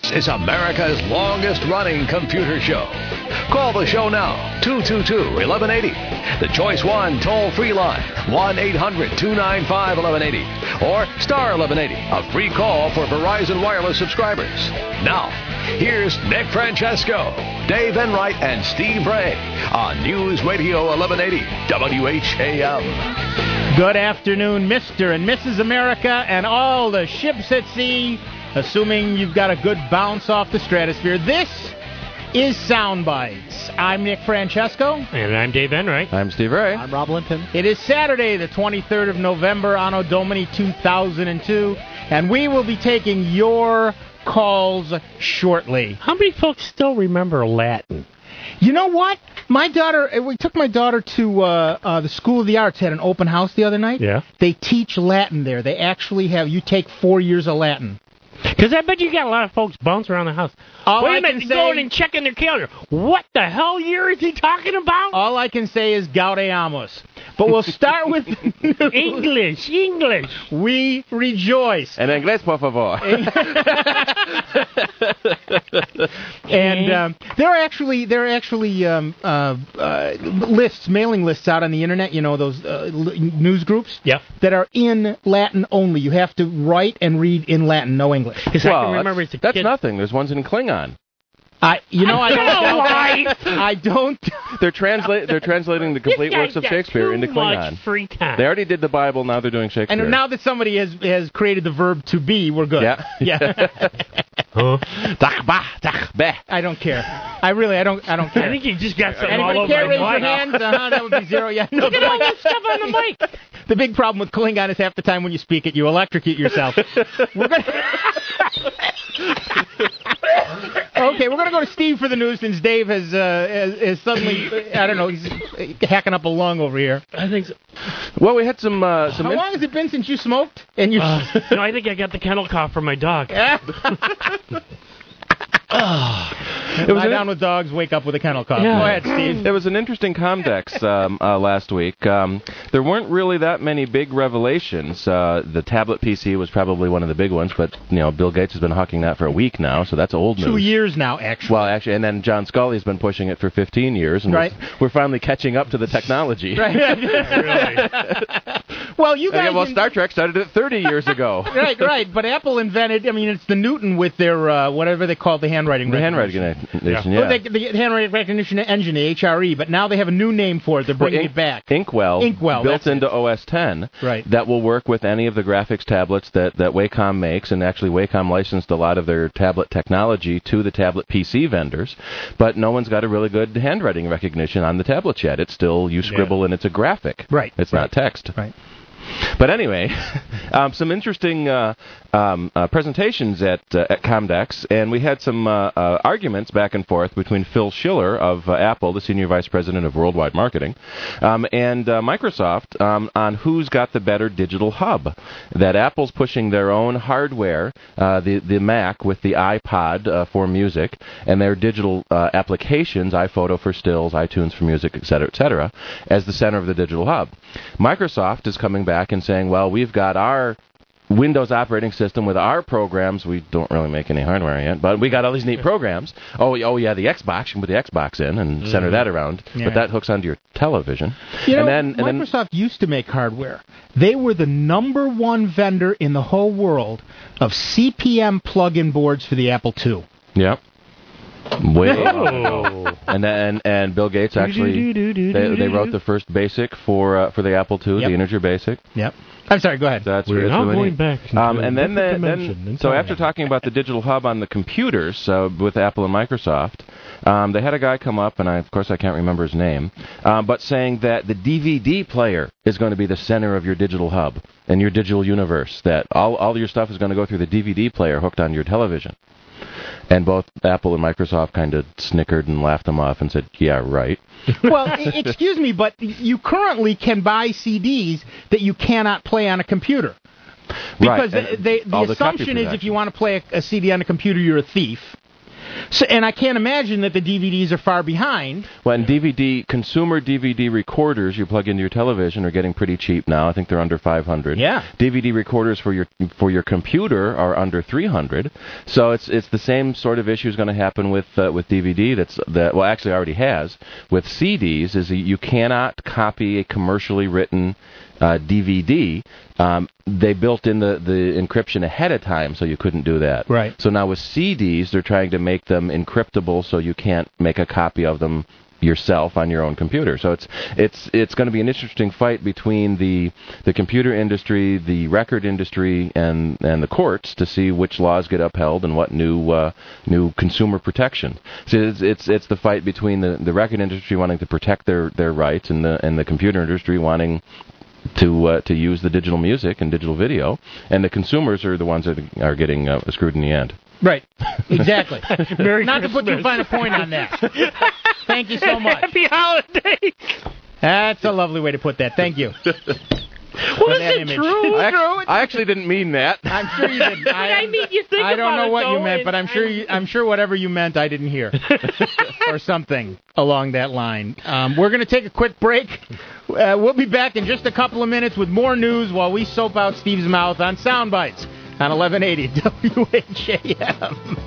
Is America's longest-running computer show. Call the show now, 222-1180. The Choice 1 toll-free line, 1-800-295-1180. Or star 1180, a free call for Verizon Wireless subscribers. Now, here's Nick Francesco, Dave Enright, and Steve Ray on News Radio 1180 WHAM. Good afternoon, Mr. and Mrs. America and all the ships at sea, assuming you've got a good bounce off the stratosphere. This is Soundbites. I'm Nick Francesco. And I'm Dave Enright. I'm Steve Ray. I'm Rob Linton. It is Saturday, the 23rd of November, Anno Domini 2002, and we will be taking your calls shortly. How many folks still remember Latin? You know what? We took my daughter to the School of the Arts, had an open house the other night. Yeah. They teach Latin there. They actually you take 4 years of Latin. Because I bet you got a lot of folks bouncing around the house. Wait a minute, going and checking their calendar. What the hell year is he talking about? All I can say is Gaudeamus. But we'll start with English. We rejoice. En inglés, por favor. And there are actually lists, mailing lists out on the internet. You know, those news groups. Yep. That are in Latin only. You have to write and read in Latin, no English. Well, that's nothing. There's ones in Klingon. I don't. They're translating the complete works of Shakespeare into Klingon. Much free time. They already did the Bible. Now they're doing Shakespeare. And now that somebody has created the verb to be, we're good. Yeah. I don't care. I don't care. I think you just got something Anybody all over care? my Raise your mic. hands. That would be zero. Yeah. No, Look at all that stuff on the mic. The big problem with Klingon is half the time when you speak it, you electrocute yourself. We're gonna go to Steve for the news since Dave has suddenly, I don't know, he's hacking up a lung over here. I think so. Well, we had some. How long has it been since you smoked? And you? No, I think I got the kennel cough from my dog. Lie down with dogs, wake up with a kennel cough. Yeah. Go ahead, Steve. It was an interesting Comdex last week. There weren't really that many big revelations. The tablet PC was probably one of the big ones, but Bill Gates has been hawking that for a week now, so that's old news. 2 years now, actually. Well, actually, and then John Scully's been pushing it for 15 years, and right. we're finally catching up to the technology. Right. Really? Well, you guys. Star Trek started it 30 years ago. Right. But Apple invented. It's the Newton with their whatever they call the handwriting. The handwriting recognition, yeah. Well, the handwriting recognition engine, the HRE, but now they have a new name for it. They're bringing it back. Inkwell built into OS X. Right. That will work with any of the graphics tablets that Wacom makes, and actually Wacom licensed a lot of their tablet technology to the tablet PC vendors, but no one's got a really good handwriting recognition on the tablets yet. It's still you scribble and it's a graphic. Right. It's not text. Right. But anyway, some interesting presentations at Comdex, and we had some arguments back and forth between Phil Schiller of Apple, the Senior Vice President of Worldwide Marketing, and Microsoft on who's got the better digital hub. That Apple's pushing their own hardware, the Mac with the iPod for music, and their digital applications, iPhoto for stills, iTunes for music, et cetera, as the center of the digital hub. Microsoft is coming back and saying, well, we've got our Windows operating system with our programs. We don't really make any hardware yet, but we got all these neat programs. Oh yeah, the Xbox. You can put the Xbox in and center that around, but that hooks onto your television. Microsoft used to make hardware. They were the number one vendor in the whole world of CP/M plug-in boards for the Apple II. Yep. And Bill Gates actually they wrote the first BASIC for the Apple II, the Integer BASIC. Yep. I'm sorry. Go ahead. We're now going back. And then so after talking about the digital hub on the computers with Apple and Microsoft, they had a guy come up, and of course I can't remember his name, but saying that the DVD player is going to be the center of your digital hub and your digital universe. That all your stuff is going to go through the DVD player hooked onto your television. And both Apple and Microsoft kind of snickered and laughed them off and said, yeah, right. Well, excuse me, but you currently can buy CDs that you cannot play on a computer. Because right. the assumption is if you want to play a CD on a computer, you're a thief. So, and I can't imagine that the DVDs are far behind. Well, and consumer DVD recorders you plug into your television are getting pretty cheap now. I think they're under $500. Yeah. DVD recorders for your computer are under $300. So it's the same sort of issue is going to happen with DVD. Well, actually already has with CDs. Is you cannot copy a commercially written DVD. They built in the encryption ahead of time, so you couldn't do that. Right. So now with CDs, they're trying to make them encryptable, so you can't make a copy of them yourself on your own computer. So it's going to be an interesting fight between the computer industry, the record industry, and the courts to see which laws get upheld and what new consumer protection. So it's the fight between the record industry wanting to protect their rights and the computer industry wanting to use the digital music and digital video, and the consumers are the ones that are getting screwed in the end. Right. Exactly. Not to put too fine a point on that. Thank you so much. Happy holidays. That's a lovely way to put that. Thank you. Was it true? I actually didn't mean that. I'm sure you did. I don't know what you meant, but I'm sure whatever you meant I didn't hear. Or something along that line. We're going to take a quick break. We'll be back in just a couple of minutes with more news while we soap out Steve's mouth on Soundbites on 1180 WHAM.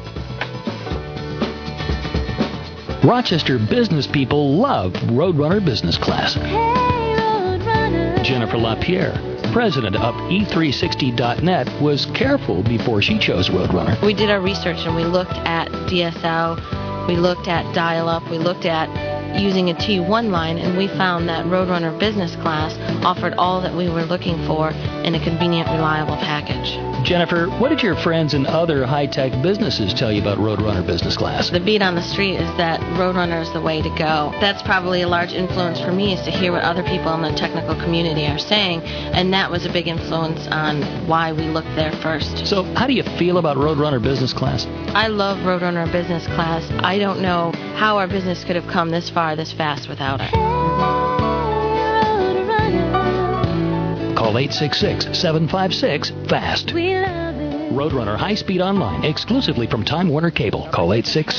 Rochester business people love Roadrunner Business Class. Jennifer LaPierre, president of E360.net, was careful before she chose Roadrunner. We did our research and we looked at DSL, we looked at dial-up, we looked at using a T1 line, and we found that Roadrunner Business Class offered all that we were looking for in a convenient, reliable package. Jennifer, what did your friends in other high-tech businesses tell you about Roadrunner Business Class? The beat on the street is that Roadrunner is the way to go. That's probably a large influence for me, is to hear what other people in the technical community are saying, and that was a big influence on why we looked there first. So how do you feel about Roadrunner Business Class? I love Roadrunner Business Class. I don't know how our business could have come this far this fast without it. Call 866-756-FAST. Roadrunner high-speed online, exclusively from Time Warner Cable. Call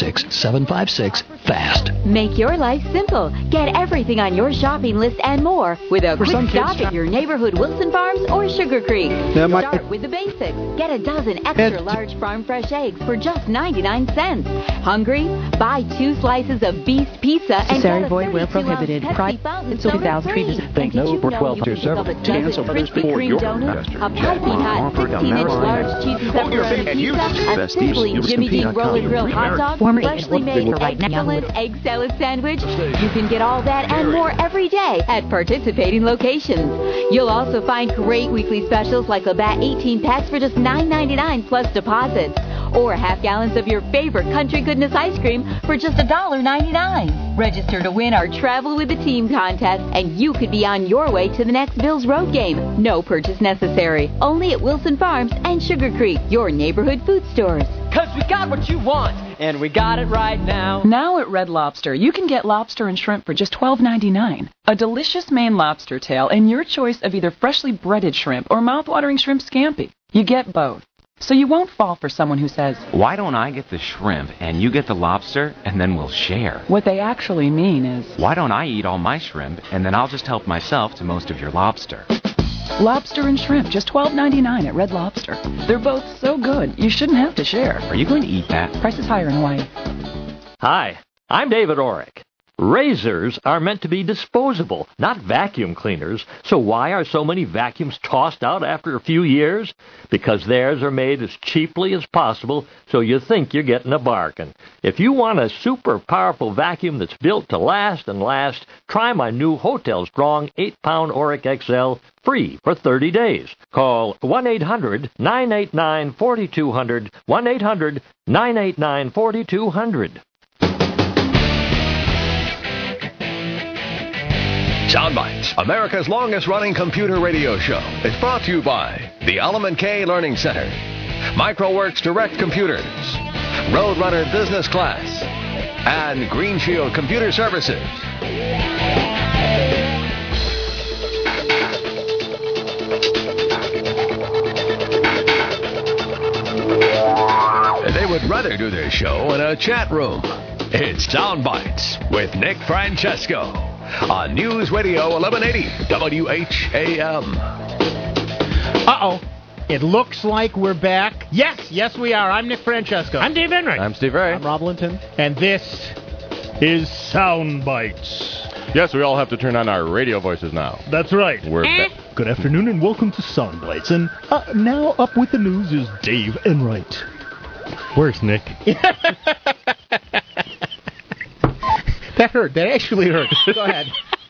866-756-FAST. Make your life simple. Get everything on your shopping list and more with a quick stop at your neighborhood Wilson Farms or Sugar Creek. Start with the basics. Get a dozen extra large farm fresh eggs for just 99 cents. Hungry? Buy 2 slices of Beast Pizza and get a 32-ounce Pepsi fountain soda free. Think no for 12 to serve. Cancel Krispy Kreme donut, a piping hot 16-inch large cheese and pepperoni pizza, a sizzling Jimmy Dean Roller Grill hot dog, freshly made excellent egg salad sandwich. You can get all that and more every day at participating locations. You'll also find great weekly specials like Labatt 18 packs for just $9.99 plus deposits, or half gallons of your favorite country goodness ice cream for just $1.99. Register to win our Travel with the Team contest, and you could be on your way to the next Bills Road game. No purchase necessary. Only at Wilson Farms and Sugar Creek, your neighborhood food stores. 'Cause we got what you want, and we got it right now. Now at Red Lobster, you can get lobster and shrimp for just $12.99. A delicious Maine lobster tail and your choice of either freshly breaded shrimp or mouth-watering shrimp scampi. You get both. So you won't fall for someone who says, "Why don't I get the shrimp and you get the lobster and then we'll share?" What they actually mean is, "Why don't I eat all my shrimp and then I'll just help myself to most of your lobster?" Lobster and shrimp, just $12.99 at Red Lobster. They're both so good, you shouldn't have to share. Are you going to eat that? Price is higher in Hawaii. Hi, I'm David Orrick. Razors are meant to be disposable, not vacuum cleaners. So why are so many vacuums tossed out after a few years? Because theirs are made as cheaply as possible, so you think you're getting a bargain. If you want a super powerful vacuum that's built to last and last, try my new Hotel Strong 8-pound Orrick XL free for 30 days. Call 1-800-989-4200, 1-800-989-4200. Soundbites, America's longest-running computer radio show, is brought to you by the Element K Learning Center, MicroWorks Direct Computers, Roadrunner Business Class, and Green Shield Computer Services. They would rather rather do this show in a chat room. It's Soundbites with Nick Francesco on News Radio 1180 WHAM. Uh-oh. It looks like we're back. Yes, we are. I'm Nick Francesco. I'm Dave Enright. I'm Steve Ray. I'm Rob Linton. And this is Soundbites. Yes, we all have to turn on our radio voices now. That's right. We're back. Good afternoon and welcome to Soundbites. And now up with the news is Dave Enright. Where's Nick? That hurt. That actually hurt. Go ahead.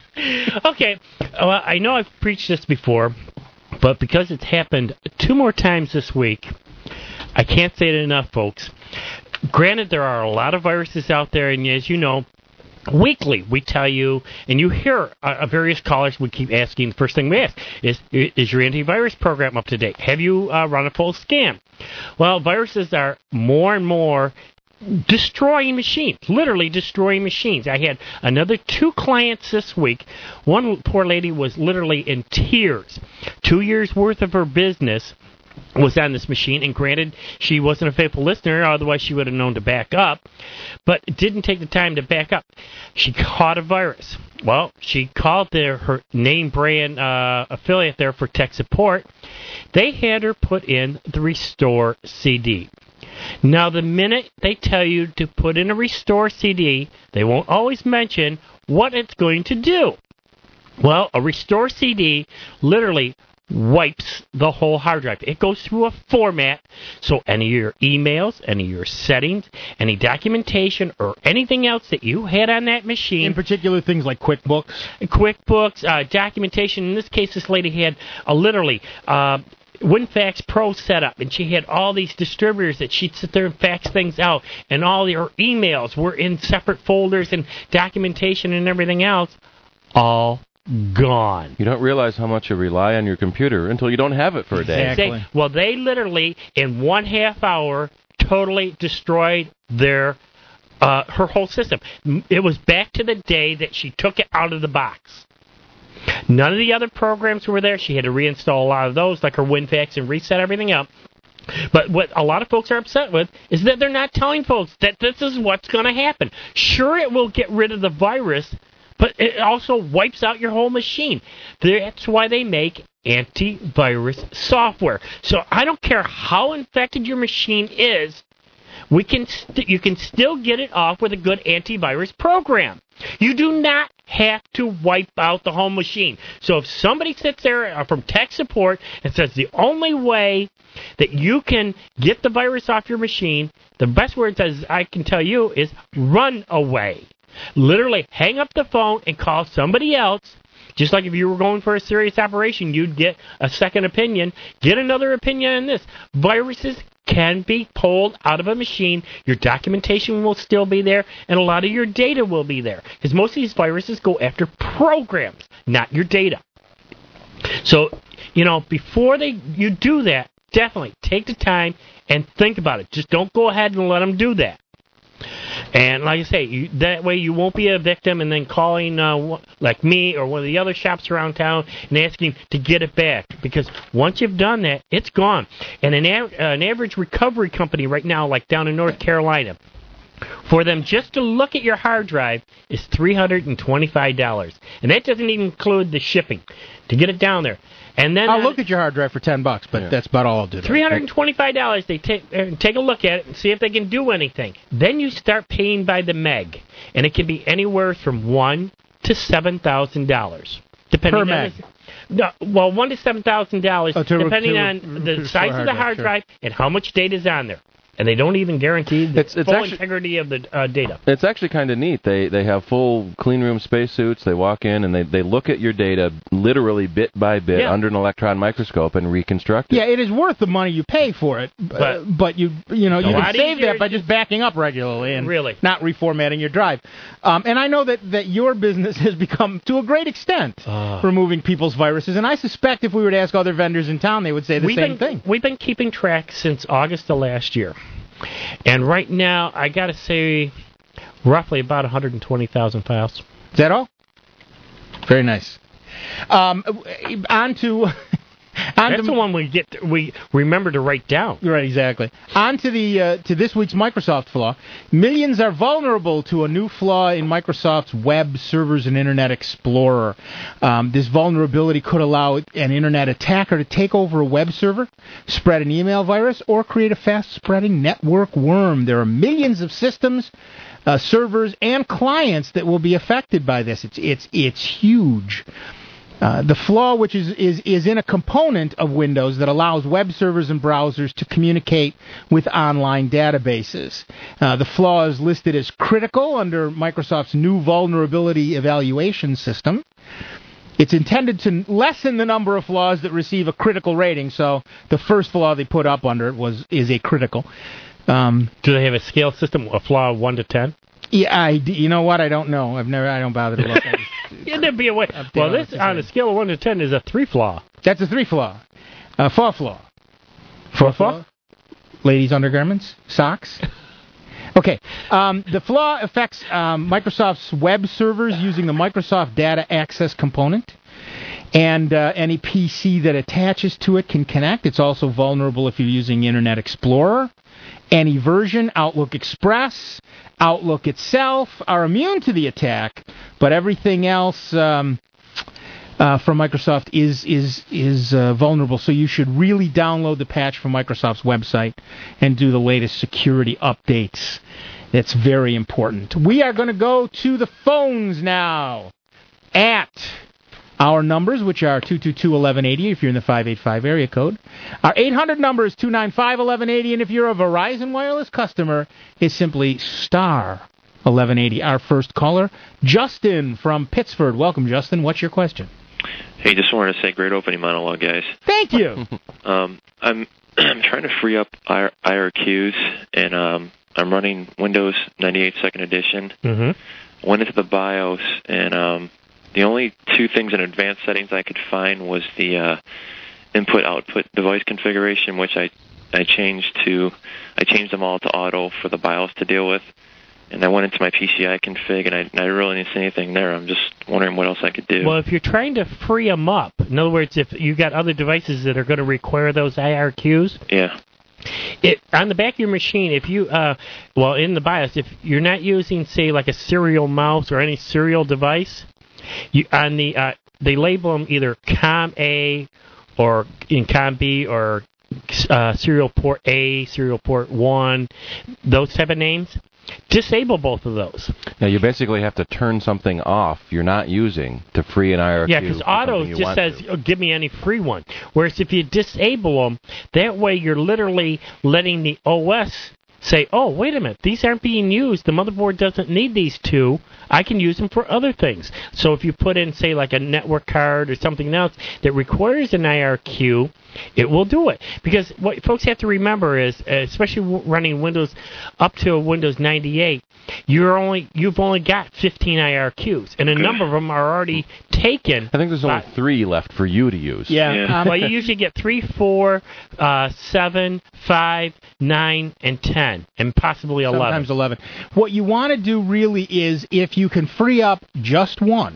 Okay. Well, I know I've preached this before, but because it's happened 2 more times this week, I can't say it enough, folks. Granted, there are a lot of viruses out there, and as you know, weekly we tell you, and you hear various callers, we keep asking, the first thing we ask is your antivirus program up to date? Have you run a full scan? Well, viruses are more and more destroying machines, literally destroying machines. I had another 2 clients this week. One poor lady was literally in tears. 2 years worth of her business was on this machine, and granted, she wasn't a faithful listener, otherwise she would have known to back up, but didn't take the time to back up. She caught a virus. Well, she called her name brand affiliate there for tech support. They had her put in the Restore CD. Now, the minute they tell you to put in a Restore CD, they won't always mention what it's going to do. Well, a Restore CD literally wipes the whole hard drive. It goes through a format, so any of your emails, any of your settings, any documentation, or anything else that you had on that machine. In particular, things like QuickBooks, documentation. In this case, this lady had literally WinFax Pro set up, and she had all these distributors that she'd sit there and fax things out, and all her emails were in separate folders and documentation and everything else, all gone. You don't realize how much you rely on your computer until you don't have it for a day. Exactly. Well, they literally, in 1/2 hour, totally destroyed her whole system. It was back to the day that she took it out of the box. None of the other programs were there. She had to reinstall a lot of those, like her WinFax, and reset everything up. But what a lot of folks are upset with is that they're not telling folks that this is what's going to happen. Sure, it will get rid of the virus, but it also wipes out your whole machine. That's why they make antivirus software. So I don't care how infected your machine is, you can still get it off with a good antivirus program. You do not have to wipe out the whole machine. So if somebody sits there from tech support and says the only way that you can get the virus off your machine, the best words as I can tell you is run away. Literally hang up the phone and call somebody else. Just like if you were going for a serious operation, you'd get a second opinion. Get another opinion on this. Viruses can be pulled out of a machine. Your documentation will still be there, and a lot of your data will be there. Because most of these viruses go after programs, not your data. So, before you do that, definitely take the time and think about it. Just don't go ahead and let them do that. And like I say, that way you won't be a victim and then calling like me or one of the other shops around town and asking to get it back. Because once you've done that, it's gone. And an average recovery company right now, like down in North Carolina, for them just to look at your hard drive is $325. And that doesn't even include the shipping to get it down there. And then I'll look at your hard drive for $10, but that's about all I'll do. $325. They take a look at it and see if they can do anything. Then you start paying by the meg, and it can be anywhere from $1,000 to $7,000, depending per meg. $1,000 to $7,000, depending on the size of the hard drive and how much data is on there. And they don't even guarantee the full integrity of the data. It's actually kind of neat. They have full clean room spacesuits. They walk in and they look at your data literally bit by bit under an electron microscope and reconstruct it. Yeah, it is worth the money you pay for it, but you can save that by just backing up regularly and not reformatting your drive. And I know that your business has become, to a great extent, removing people's viruses. And I suspect if we were to ask other vendors in town, they would say the same thing. We've been keeping track since August of last year. And right now, I got to say, roughly about 120,000 files. Is that all? Very nice. On to That's the one we remember to write down. Right, exactly. On to to this week's Microsoft flaw. Millions are vulnerable to a new flaw in Microsoft's web servers and Internet Explorer. This vulnerability could allow an Internet attacker to take over a web server, spread an email virus, or create a fast-spreading network worm. There are millions of systems, servers, and clients that will be affected by this. It's huge. The flaw, which is in a component of Windows that allows web servers and browsers to communicate with online databases. The flaw is listed as critical under Microsoft's new vulnerability evaluation system. It's intended to lessen the number of flaws that receive a critical rating, so the first flaw they put up under it is a critical. Do they have a scale system, a flaw of 1 to 10? Yeah, you know what? I don't know. I don't bother to look. Yeah, there'd be a way. Well, this on a scale of 1 to 10 is a 3 flaw. That's a 3 flaw. 4 flaw. 4 flaw? Ladies' undergarments? Socks? Okay. The flaw affects Microsoft's web servers using the Microsoft Data Access component. And any PC that attaches to it can connect. It's also vulnerable if you're using Internet Explorer. Any version, Outlook Express, Outlook itself are immune to the attack, but everything else from Microsoft is vulnerable. So you should really download the patch from Microsoft's website and do the latest security updates. That's very important. We are going to go to the phones now at our numbers, which are 222-1180 if you're in the 585 area code. Our 800 number is 295-1180, and if you're a Verizon Wireless customer, it's simply star 1180. Our first caller, Justin from Pittsford. Welcome, Justin. What's your question? Hey, just wanted to say great opening monologue, guys. Thank you. I'm trying to free up IRQs, and I'm running Windows 98 Second Edition. Mm-hmm. Went into the BIOS, and the only two things in advanced settings I could find was the input-output device configuration, which I changed them all to auto for the BIOS to deal with. And I went into my PCI config, and I really didn't see anything there. I'm just wondering what else I could do. Well, if you're trying to free them up, in other words, if you got other devices that are going to require those IRQs, yeah. On the back of your machine, if you, in the BIOS, if you're not using, say, like a serial mouse or any serial device, they label them either COM A or in COM B or serial port A, serial port 1, those type of names. Disable both of those. Now, you basically have to turn something off you're not using to free an IRQ. Yeah, because auto just says, give me any free one. Whereas if you disable them, that way you're literally letting the OS say, oh, wait a minute, these aren't being used. The motherboard doesn't need these two. I can use them for other things. So if you put in, say, like a network card or something else that requires an IRQ, it will do it. Because what folks have to remember is, especially running Windows up to Windows 98, you've only got 15 IRQs, and a number of them are already taken. I think there's only 3 left for you to use. Yeah. Well, you usually get 3, 4, 7, 5, 9, and 10, and possibly 11. Sometimes 11. What you want to do really is, if you can free up just one,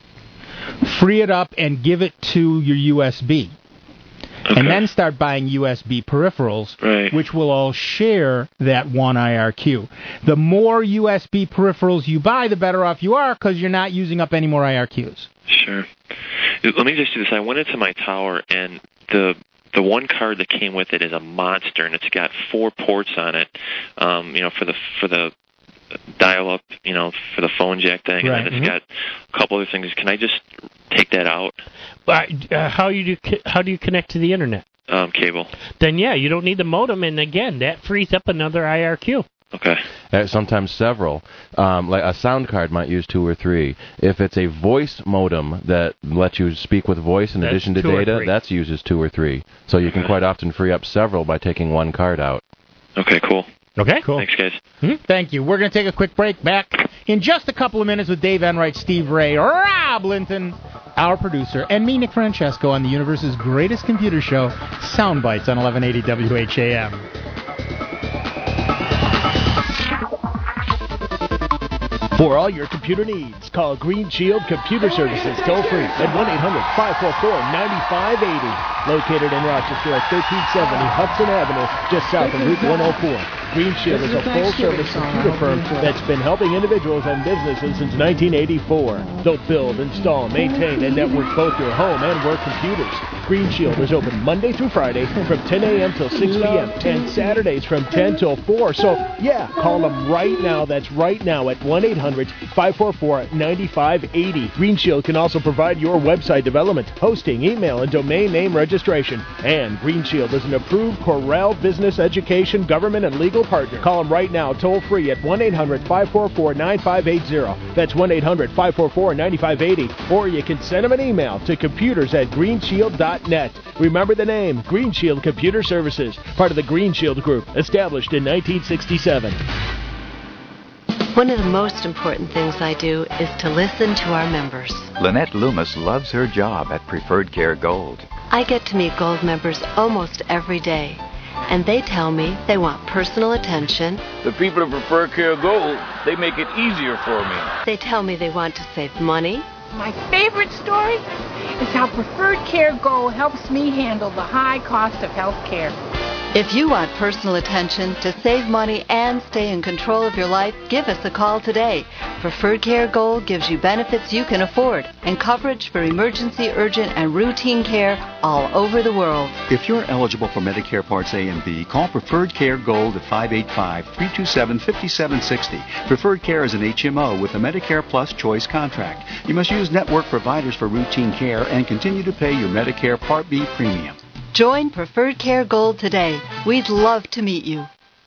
free it up and give it to your USB. Okay. And then start buying USB peripherals, right, which will all share that one IRQ. The more USB peripherals you buy, the better off you are, because you're not using up any more IRQs. Sure. Let me just do this. I went into my tower, and the one card that came with it is a monster, and it's got 4 ports on it, for the dial-up, for the phone jack thing, right, and then it's got a couple other things. Can I just take that out? How do you connect to the internet? Cable. Then you don't need the modem, and again, that frees up another IRQ. Okay. Sometimes several. Like a sound card might use 2 or 3. If it's a voice modem that lets you speak with voice in addition to data, that uses 2 or 3. So you can quite often free up several by taking one card out. Okay, cool. Okay, cool. Thanks, guys. Thank you. We're going to take a quick break. Back in just a couple of minutes with Dave Enright, Steve Ray, Rob Linton, our producer, and me, Nick Francesco, on the universe's greatest computer show, Soundbites on 1180 WHAM. For all your computer needs, call Green Shield Computer Services toll-free at 1-800-544-9580. Located in Rochester at 1370 Hudson Avenue, just south of Route 104. Green Shield is a full-service computer firm that's been helping individuals and businesses since 1984. They'll build, install, maintain, and network both your home and work computers. Green Shield is open Monday through Friday from 10 a.m. till 6 p.m. and Saturdays from 10 till 4. So, yeah, call them right now. That's right now at 1-800-544-9580. Green Shield can also provide your website development, hosting, email, and domain name registration. And Green Shield is an approved Corral business, education, government, and legal partner. Call them right now, toll-free at 1-800-544-9580. That's 1-800-544-9580. Or you can send them an email to computers@greenshield.net. Remember the name, Green Shield Computer Services, part of the Green Shield Group, established in 1967. One of the most important things I do is to listen to our members. Lynette Loomis loves her job at Preferred Care Gold. I get to meet Gold members almost every day, and they tell me they want personal attention. The people at Preferred Care Gold, they make it easier for me. They tell me they want to save money. My favorite story is how Preferred Care Gold helps me handle the high cost of health care. If you want personal attention to save money and stay in control of your life, give us a call today. Preferred Care Gold gives you benefits you can afford and coverage for emergency, urgent, and routine care all over the world. If you're eligible for Medicare Parts A and B, call Preferred Care Gold at 585-327-5760. Preferred Care is an HMO with a Medicare Plus Choice contract. You must use network providers for routine care and continue to pay your Medicare Part B premium. Join Preferred Care Gold today. We'd love to meet you.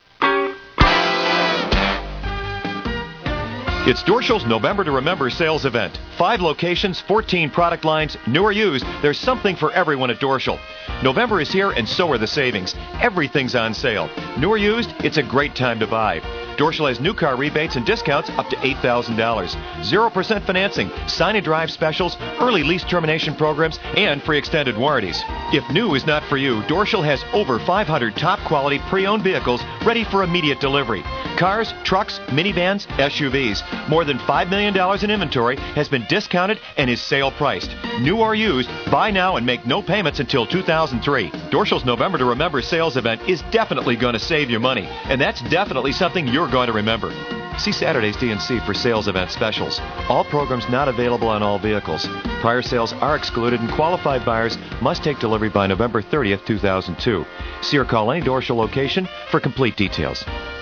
It's Dorschel's November to Remember sales event. 5 locations, 14 product lines, new or used. There's something for everyone at Dorschel. November is here, and so are the savings. Everything's on sale. New or used, it's a great time to buy. Dorschel has new car rebates and discounts up to $8,000. 0% financing, sign and drive specials, early lease termination programs, and free extended warranties. If new is not for you, Dorschel has over 500 top-quality pre-owned vehicles ready for immediate delivery. Cars, trucks, minivans, SUVs. More than $5 million in inventory has been discounted and is sale priced. New or used, buy now and make no payments until 2003. Dorschel's November to Remember sales event is definitely going to save you money, and that's definitely something you're going to remember. See Saturday's DNC for sales event specials. All programs not available on all vehicles. Prior sales are excluded, and qualified buyers must take delivery by November 30th, 2002. See or call any Dorschel location for complete details.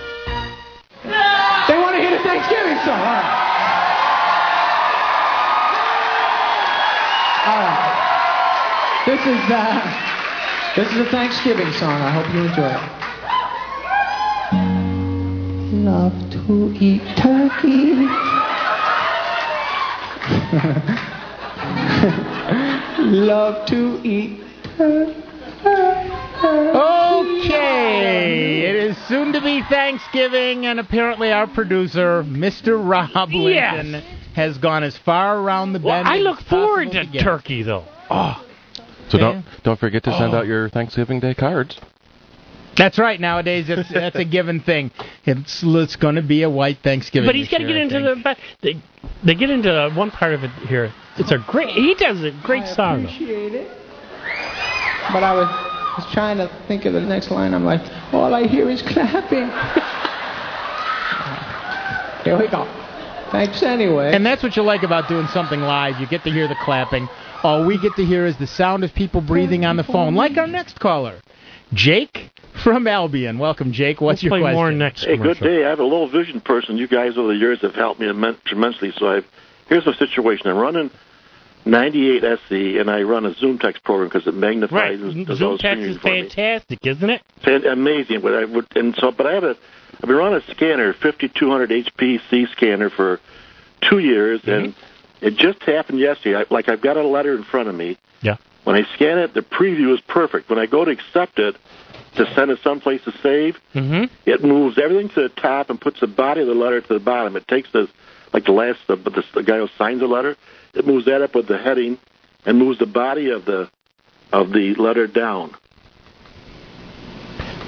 They want to hear the Thanksgiving song. All right. This is a Thanksgiving song. I hope you enjoy it. Love to eat turkey. Love to eat turkey. Okay, it is soon to be Thanksgiving, and apparently our producer, Mr. Rob Lincoln, has gone as far around the bend. I look forward to turkey, though. Oh, so don't forget to send out your Thanksgiving Day cards. That's right. Nowadays, that's a given thing. It's going to be a white Thanksgiving. But he's got to get into they get into one part of it here. He does a great song. I appreciate it. But I was trying to think of the next line. I'm like, all I hear is clapping. Here we go. Thanks anyway. And that's what you like about doing something live. You get to hear the clapping. All we get to hear is the sound of people breathing on the phone, like our next caller, Jake from Albion. Welcome, Jake. What's your question? More next hey, good day. I have a low vision person. You guys over the years have helped me tremendously. So here's the situation. I'm running 98 SE, and I run a ZoomText program because it magnifies. Right. ZoomText is fantastic, isn't it? Amazing. But I've been running a scanner, 5200 HPC scanner for 2 years, and it just happened yesterday. I've got a letter in front of me. Yeah. When I scan it, the preview is perfect. When I go to accept it, to send it someplace to save, it moves everything to the top and puts the body of the letter to the bottom. It takes the guy who signs the letter, it moves that up with the heading and moves the body of the letter down.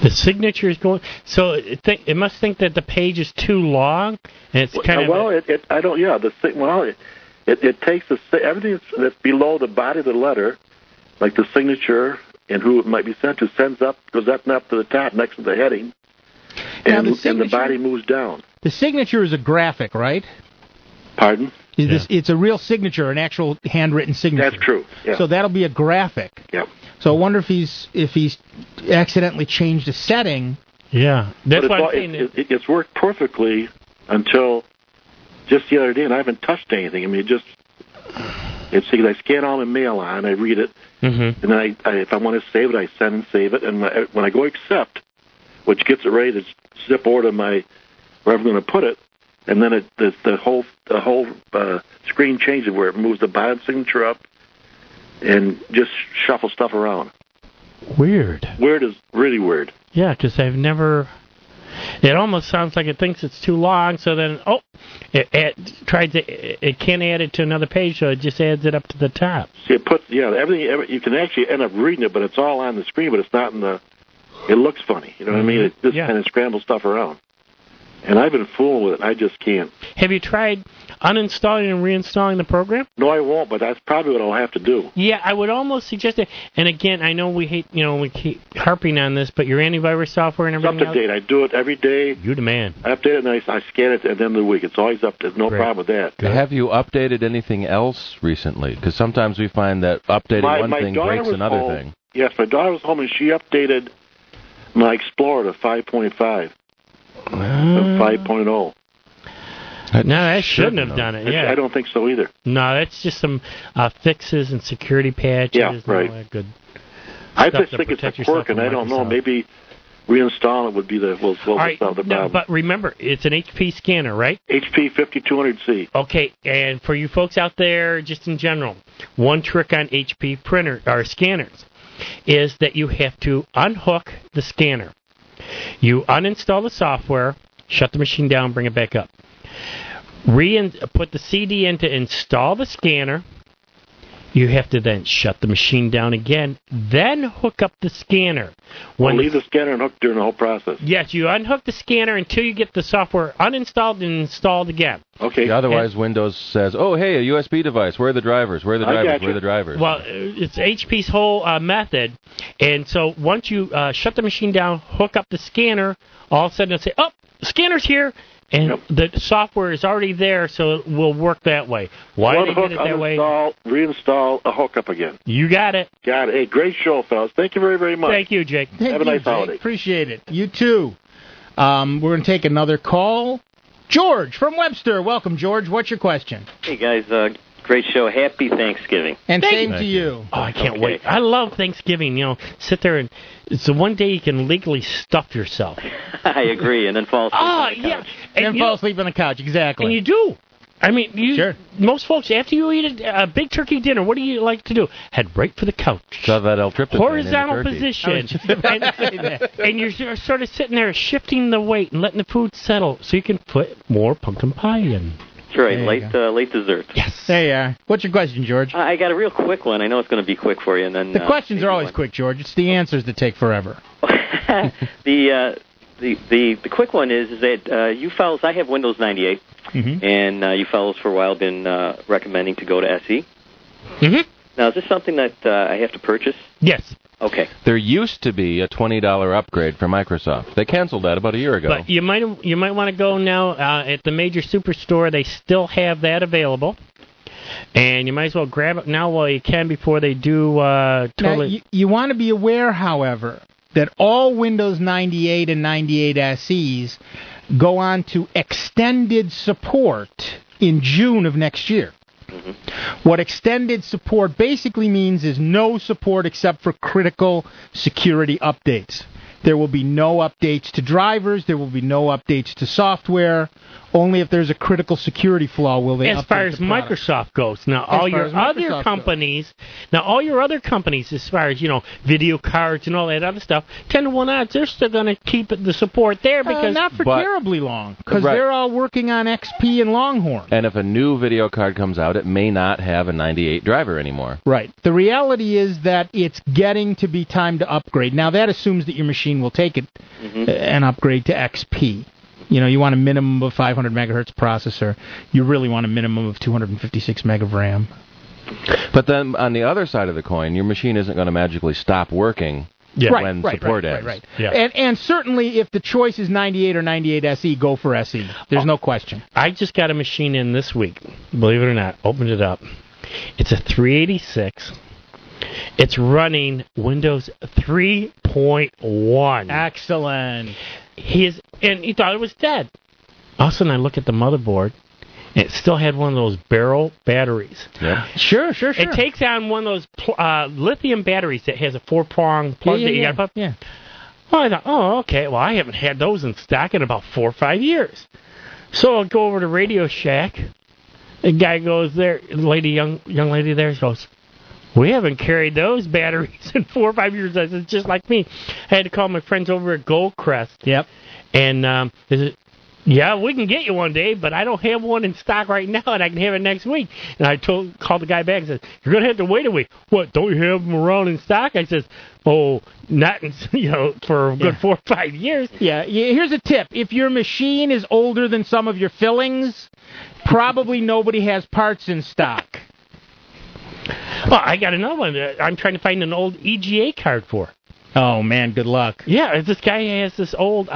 The signature is going. So it must think that the page is too long, and it's kind of. I don't. Yeah, it takes everything that's below the body of the letter, like the signature and who it might be sent to, goes up to the top next to the heading, and the body moves down. The signature is a graphic, right? Pardon? It's a real signature, an actual handwritten signature. That's true. Yeah. So that'll be a graphic. Yep. So I wonder if he's accidentally changed a setting. Yeah, that's why I'm saying it's worked perfectly until just the other day, and I haven't touched anything. I mean, I scan all my mail on, I read it, and then if I want to save it, I send and save it, and when I go accept, which gets it ready to zip over to wherever I'm going to put it, and then the whole screen changes where it moves the bottom signature up and just shuffles stuff around. Weird. Weird is really weird. Yeah, because I've never. It almost sounds like it thinks it's too long, so then it can't add it to another page, so it just adds it up to the top. See, it puts everything. You can actually end up reading it, but it's all on the screen, but it's not in the. It looks funny, you know what I mean? It just kind of scrambles stuff around. And I've been fooling with it. I just can't. Have you tried uninstalling and reinstalling the program? No, I won't, but that's probably what I'll have to do. Yeah, I would almost suggest it. And again, I know we keep harping on this, but your antivirus software and everything It's up to date. I do it every day. You're the man. I update it, and I scan it at the end of the week. It's always up to no problem with that. Have you updated anything else recently? Because sometimes we find that updating one thing breaks another thing. Yes, my daughter was home, and she updated my Explorer to 5.5. 5.0. No, that shouldn't have done it. Yeah, I don't think so either. No, that's just some fixes and security patches. Yeah, right. And all that good. I just think it's a quirk, and I don't know. Maybe reinstalling it would be will solve the problem. But remember, it's an HP scanner, right? HP 5200C. Okay, and for you folks out there, just in general, one trick on HP printer or scanners is that you have to unhook the scanner. You uninstall the software, shut the machine down, bring it back up. Put the CD in to install the scanner. You have to then shut the machine down again, then hook up the scanner. Leave the scanner unhooked during the whole process. Yes, you unhook the scanner until you get the software uninstalled and installed again. Okay. Otherwise, Windows says, "Oh, hey, a USB device. Where are the drivers? Where are the drivers? Where are the drivers?" Well, it's HP's whole method, and so once you shut the machine down, hook up the scanner, all of a sudden it'll say, "Oh, the scanner's here." And the software is already there, so it will work that way. Why they did it that way? Reinstall a hookup again. You got it. Got it. Hey, great show, fellas. Thank you very, very much. Thank you, Jake. Have a nice holiday. Appreciate it. You too. We're going to take another call. George from Webster. Welcome, George. What's your question? Hey, guys. Great show. Happy Thanksgiving. And same to you. Oh, I can't wait. I love Thanksgiving. sit there and it's the one day you can legally stuff yourself. I agree, and then fall asleep on the couch. And then fall asleep on the couch, exactly. And you do. I mean, most folks, after you eat a big turkey dinner, what do you like to do? Head right for the couch. Shove that L-tryptophan horizontal in the position. And you're sort of sitting there shifting the weight and letting the food settle so you can put more pumpkin pie in. That's right, late dessert. Yes. There you are. What's your question, George? I got a real quick one. I know it's going to be quick for you. And then the questions are always quick, George. It's the answers that take forever. The quick one is that you fellas, I have Windows 98, and you fellas for a while been recommending to go to SE. Mm-hmm. Now, is this something that I have to purchase? Yes. Okay. There used to be a $20 upgrade for Microsoft. They canceled that about a year ago. But you might want to go now at the major superstore. They still have that available. And you might as well grab it now while you can before they do totally... Now, you want to be aware, however, that all Windows 98 and 98 SEs go on to extended support in June of next year. What extended support basically means is no support except for critical security updates. There will be no updates to drivers. There will be no updates to software. Only if there's a critical security flaw will they. As far as Microsoft goes, now all your other companies, as far as video cards and all that other stuff, 10-to-1 odds, they're still going to keep the support there because not for terribly long, because they're all working on XP and Longhorn. And if a new video card comes out, it may not have a 98 driver anymore. Right. The reality is that it's getting to be time to upgrade. Now that assumes that your machine will take it and upgrade to XP. You want a minimum of 500 megahertz processor. You really want a minimum of 256 meg of RAM. But then on the other side of the coin, your machine isn't going to magically stop working when support ends. Right. Yeah. And certainly if the choice is 98 or 98 SE, go for SE. There's no question. I just got a machine in this week, believe it or not. Opened it up. It's a 386. It's running Windows 3.1. Excellent. And he thought it was dead. All of a sudden, I look at the motherboard, and it still had one of those barrel batteries. Yeah. Sure. It takes on one of those lithium batteries that has a 4-prong plug that you got to put. Yeah. Well, I thought, okay. Well, I haven't had those in stock in about 4 or 5 years. So I'll go over to Radio Shack. The guy goes there, young lady there, goes, we haven't carried those batteries in 4 or 5 years. I said, just like me. I had to call my friends over at Goldcrest. Yep. And they said, yeah, we can get you one day, but I don't have one in stock right now, and I can have it next week. And I called the guy back and said, you're going to have to wait a week. What, don't you have them around in stock? I says, oh, not for a good 4 or 5 years. Yeah, here's a tip. If your machine is older than some of your fillings, probably nobody has parts in stock. Well, I got another one. I'm trying to find an old EGA card for. Oh, man, good luck. Yeah, this guy has this old...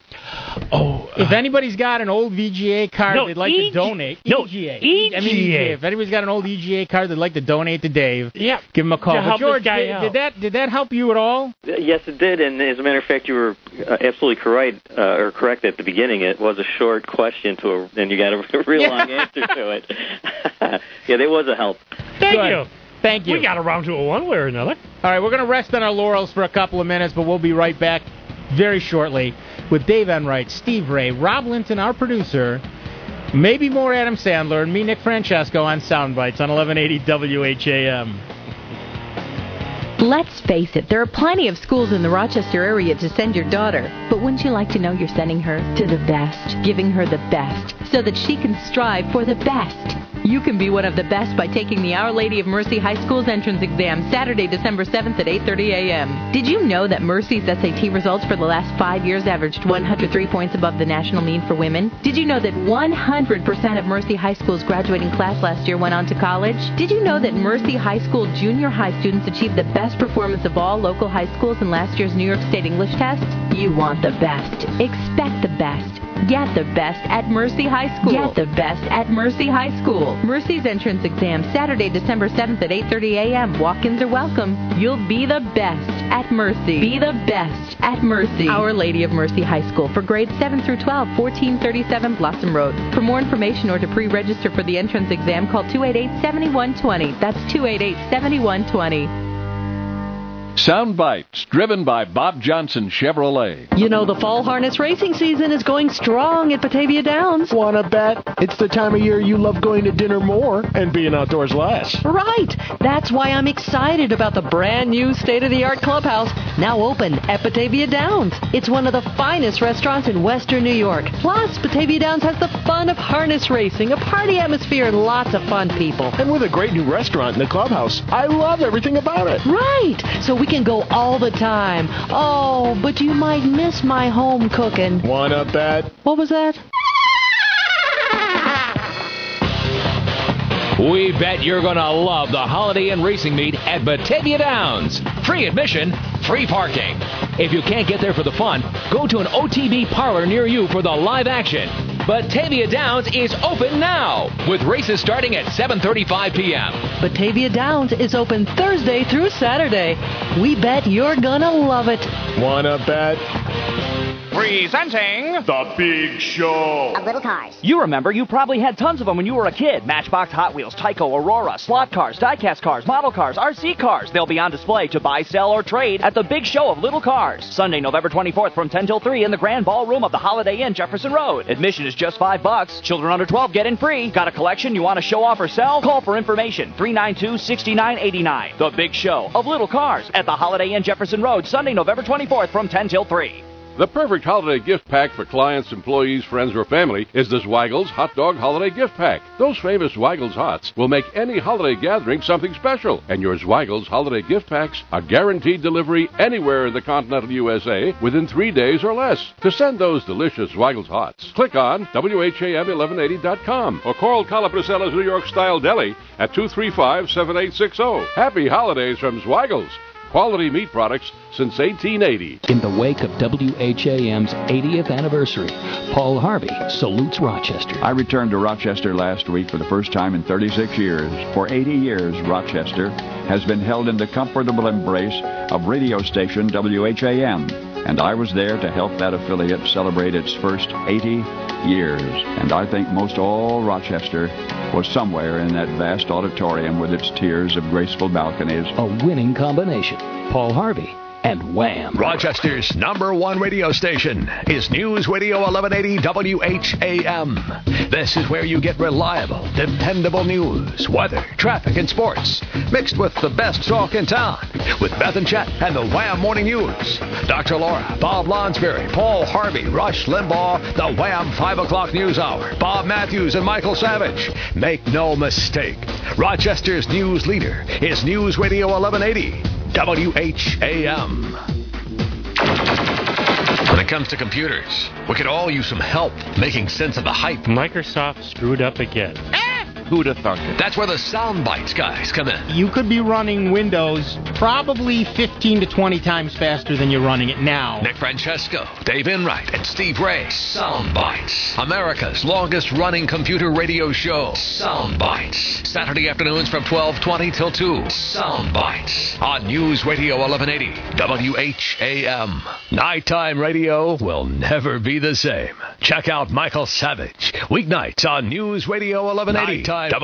if anybody's got an old VGA card they'd like to donate... EGA. If anybody's got an old EGA card they'd like to donate to Dave, give him a call. But George, did that help you at all? Yes, it did. And as a matter of fact, you were absolutely correct at the beginning. It was a short question and you got a real long answer to it. Yeah, there was a help. Thank you. We got around to it one way or another. All right, we're going to rest on our laurels for a couple of minutes, but we'll be right back very shortly with Dave Enright, Steve Ray, Rob Linton, our producer, maybe more Adam Sandler, and me, Nick Francesco, on Soundbites on 1180 WHAM. Let's face it, there are plenty of schools in the Rochester area to send your daughter. But wouldn't you like to know you're sending her to the best, giving her the best, so that she can strive for the best? You can be one of the best by taking the Our Lady of Mercy High School's entrance exam Saturday, December 7th at 8:30 a.m. Did you know that Mercy's SAT results for the last 5 years averaged 103 points above the national mean for women? Did you know that 100% of Mercy High School's graduating class last year went on to college? Did you know that Mercy High School junior high students achieved the best performance of all local high schools in last year's New York State English test? You want the best. Expect the best. Get the best at Mercy High School. Get the best at Mercy High School. Mercy's entrance exam Saturday, December 7th at 8:30 a.m. Walk-ins are welcome. You'll be the best at Mercy. Be the best at Mercy. Our Lady of Mercy High School for grades 7 through 12, 1437 Blossom Road. For more information or to pre-register for the entrance exam, call 288-7120. That's 288-7120. Sound Bites, driven by Bob Johnson Chevrolet. You know, the fall harness racing season is going strong at Batavia Downs. Wanna bet? It's the time of year you love going to dinner more and being outdoors less. Right. That's why I'm excited about the brand new state-of-the-art clubhouse now open at Batavia Downs. It's one of the finest restaurants in Western New York. Plus, Batavia Downs has the fun of harness racing, a party atmosphere, and lots of fun people. And with a great new restaurant in the clubhouse, I love everything about it. Right. So we can go all the time. Oh, but you might miss my home cooking. Wanna bet? What was that? We bet you're going to love the Holiday Inn Racing Meet at Batavia Downs. Free admission, free parking. If you can't get there for the fun, go to an OTB parlor near you for the live action. Batavia Downs is open now, with races starting at 7:35 p.m. Batavia Downs is open Thursday through Saturday. We bet you're gonna love it. Wanna bet? Presenting The Big Show of Little Cars. You remember, you probably had tons of them when you were a kid. Matchbox, Hot Wheels, Tyco, Aurora, slot cars, diecast cars, model cars, RC cars. They'll be on display to buy, sell, or trade at The Big Show of Little Cars. Sunday, November 24th from 10 till 3 in the Grand Ballroom of the Holiday Inn, Jefferson Road. Admission is just $5. Children under 12 get in free. Got a collection you want to show off or sell? Call for information. 392-6989. The Big Show of Little Cars at the Holiday Inn, Jefferson Road. Sunday, November 24th from 10 till 3. The perfect holiday gift pack for clients, employees, friends, or family is the Zweigels Hot Dog Holiday Gift Pack. Those famous Zweigels Hots will make any holiday gathering something special. And your Zweigels Holiday Gift Packs are guaranteed delivery anywhere in the continental USA within 3 days or less. To send those delicious Zweigels Hots, click on WHAM1180.com or call Carla Priscilla's New York Style Deli at 235-7860. Happy holidays from Zweigels. Quality meat products since 1880. In the wake of WHAM's 80th anniversary, Paul Harvey salutes Rochester. I returned to Rochester last week for the first time in 36 years. For 80 years, Rochester has been held in the comfortable embrace of radio station WHAM, and I was there to help that affiliate celebrate its first 80 years. And I think most all Rochester was somewhere in that vast auditorium with its tiers of graceful balconies. A winning combination. Paul Harvey and Wham! Rochester's #1 radio station is News Radio 1180 WHAM. This is where you get reliable, dependable news, weather, traffic, and sports, mixed with the best talk in town, with Beth and Chet and the Wham! Morning News. Dr. Laura, Bob Lonsberry, Paul Harvey, Rush Limbaugh, the Wham! 5 o'clock news hour, Bob Matthews and Michael Savage. Make no mistake, Rochester's news leader is News Radio 1180 WHAM. When it comes to computers, we could all use some help making sense of the hype. Microsoft screwed up again. Who'd have thunk it? That's where the sound bites guys come in. You could be running Windows probably 15 to 20 times faster than you're running it now. Nick Francesco, Dave Enright, and Steve Ray. Sound Bites. America's longest running computer radio show. Sound Bites. Saturday afternoons from 12:20 till 2. Sound Bites. On News Radio 1180 WHAM. Nighttime radio will never be the same. Check out Michael Savage. Weeknights on News Radio 1180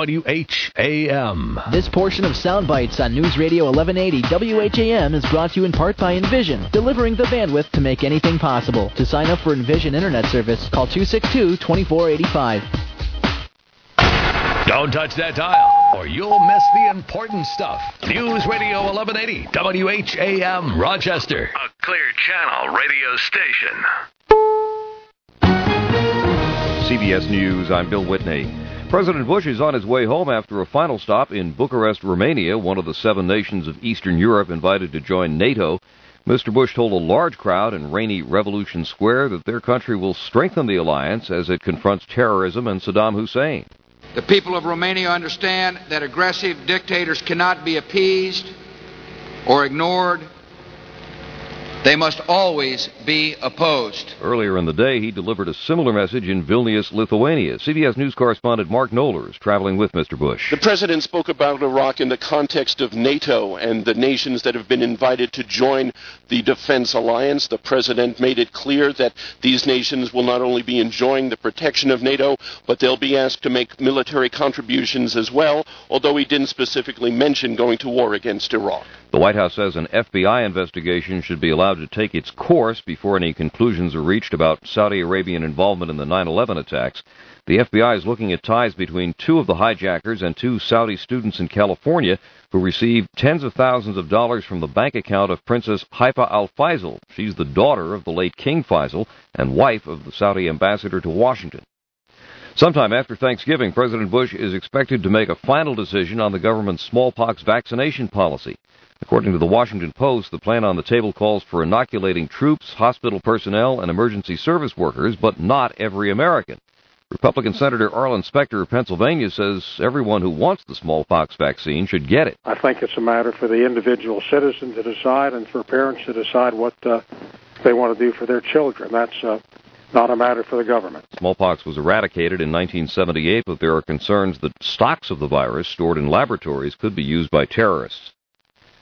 WHAM. This portion of Sound Bites on News Radio 1180 WHAM is brought to you in part by Envision, delivering the bandwidth to make anything possible. To sign up for Envision Internet Service, call 262-2485. Don't touch that dial, or you'll miss the important stuff. News Radio 1180 WHAM Rochester. A Clear Channel radio station. CBS News, I'm Bill Whitney. President Bush is on his way home after a final stop in Bucharest, Romania, one of the 7 nations of Eastern Europe invited to join NATO. Mr. Bush told a large crowd in rainy Revolution Square that their country will strengthen the alliance as it confronts terrorism and Saddam Hussein. The people of Romania understand that aggressive dictators cannot be appeased or ignored. They must always be opposed. Earlier in the day, he delivered a similar message in Vilnius, Lithuania. CBS News correspondent Mark Knoller is traveling with Mr. Bush. The president spoke about Iraq in the context of NATO and the nations that have been invited to join the defense alliance. The president made it clear that these nations will not only be enjoying the protection of NATO, but they'll be asked to make military contributions as well, although he didn't specifically mention going to war against Iraq. The White House says an FBI investigation should be allowed to take its course before any conclusions are reached about Saudi Arabian involvement in the 9/11 attacks. The FBI is looking at ties between 2 of the hijackers and 2 Saudi students in California who received tens of thousands of dollars from the bank account of Princess Haifa al-Faisal. She's the daughter of the late King Faisal and wife of the Saudi ambassador to Washington. Sometime after Thanksgiving, President Bush is expected to make a final decision on the government's smallpox vaccination policy. According to the Washington Post, the plan on the table calls for inoculating troops, hospital personnel, and emergency service workers, but not every American. Republican Senator Arlen Specter of Pennsylvania says everyone who wants the smallpox vaccine should get it. I think it's a matter for the individual citizen to decide and for parents to decide what they want to do for their children. That's not a matter for the government. Smallpox was eradicated in 1978, but there are concerns that stocks of the virus stored in laboratories could be used by terrorists.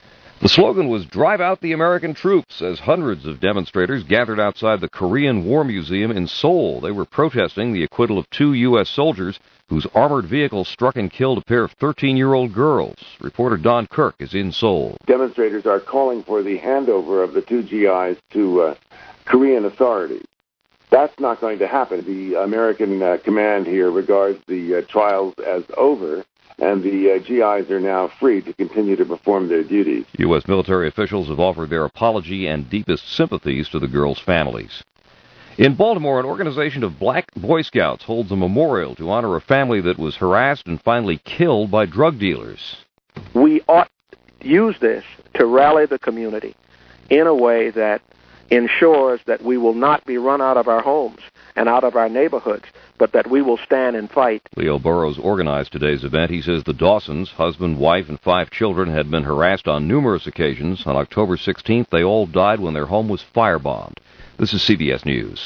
The slogan was "Drive Out the American Troops," as hundreds of demonstrators gathered outside the Korean War Museum in Seoul. They were protesting the acquittal of 2 U.S. soldiers whose armored vehicle struck and killed a pair of 13-year-old girls. Reporter Don Kirk is in Seoul. Demonstrators are calling for the handover of the 2 GIs to Korean authorities. That's not going to happen. The American command here regards the trials as over, and the GIs are now free to continue to perform their duties. U.S. military officials have offered their apology and deepest sympathies to the girls' families. In Baltimore, an organization of Black Boy Scouts holds a memorial to honor a family that was harassed and finally killed by drug dealers. We ought to use this to rally the community in a way that ensures that we will not be run out of our homes and out of our neighborhoods, but that we will stand and fight. Leo Burrows organized today's event. He says the Dawsons, husband, wife, and 5 children, had been harassed on numerous occasions. On October 16th, they all died when their home was firebombed. This is CBS News.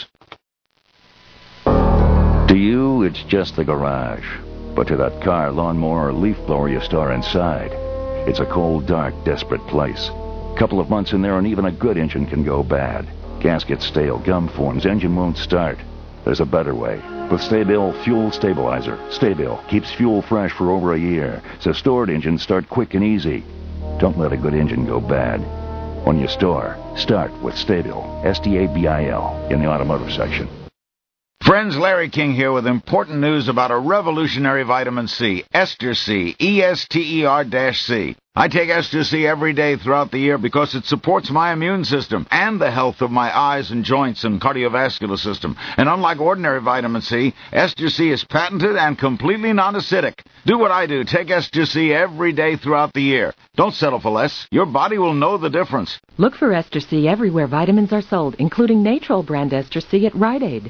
To you, it's just the garage. But to that car, lawnmower, or leaf blower you store inside, it's a cold, dark, desperate place. Couple of months in there and even a good engine can go bad. Gas gets stale, gum forms, engine won't start. There's a better way. With Sta-Bil Fuel Stabilizer. Sta-Bil keeps fuel fresh for over a year, so stored engines start quick and easy. Don't let a good engine go bad. When you store, start with Sta-Bil, S-T-A-B-I-L, in the automotive section. Friends, Larry King here with important news about a revolutionary vitamin C, Ester C, E-S-T-E-R-C. I take Ester C every day throughout the year because it supports my immune system and the health of my eyes and joints and cardiovascular system. And unlike ordinary vitamin C, Ester C is patented and completely non-acidic. Do what I do. Take Ester C every day throughout the year. Don't settle for less. Your body will know the difference. Look for Ester C everywhere vitamins are sold, including Natrol brand Ester C at Rite Aid.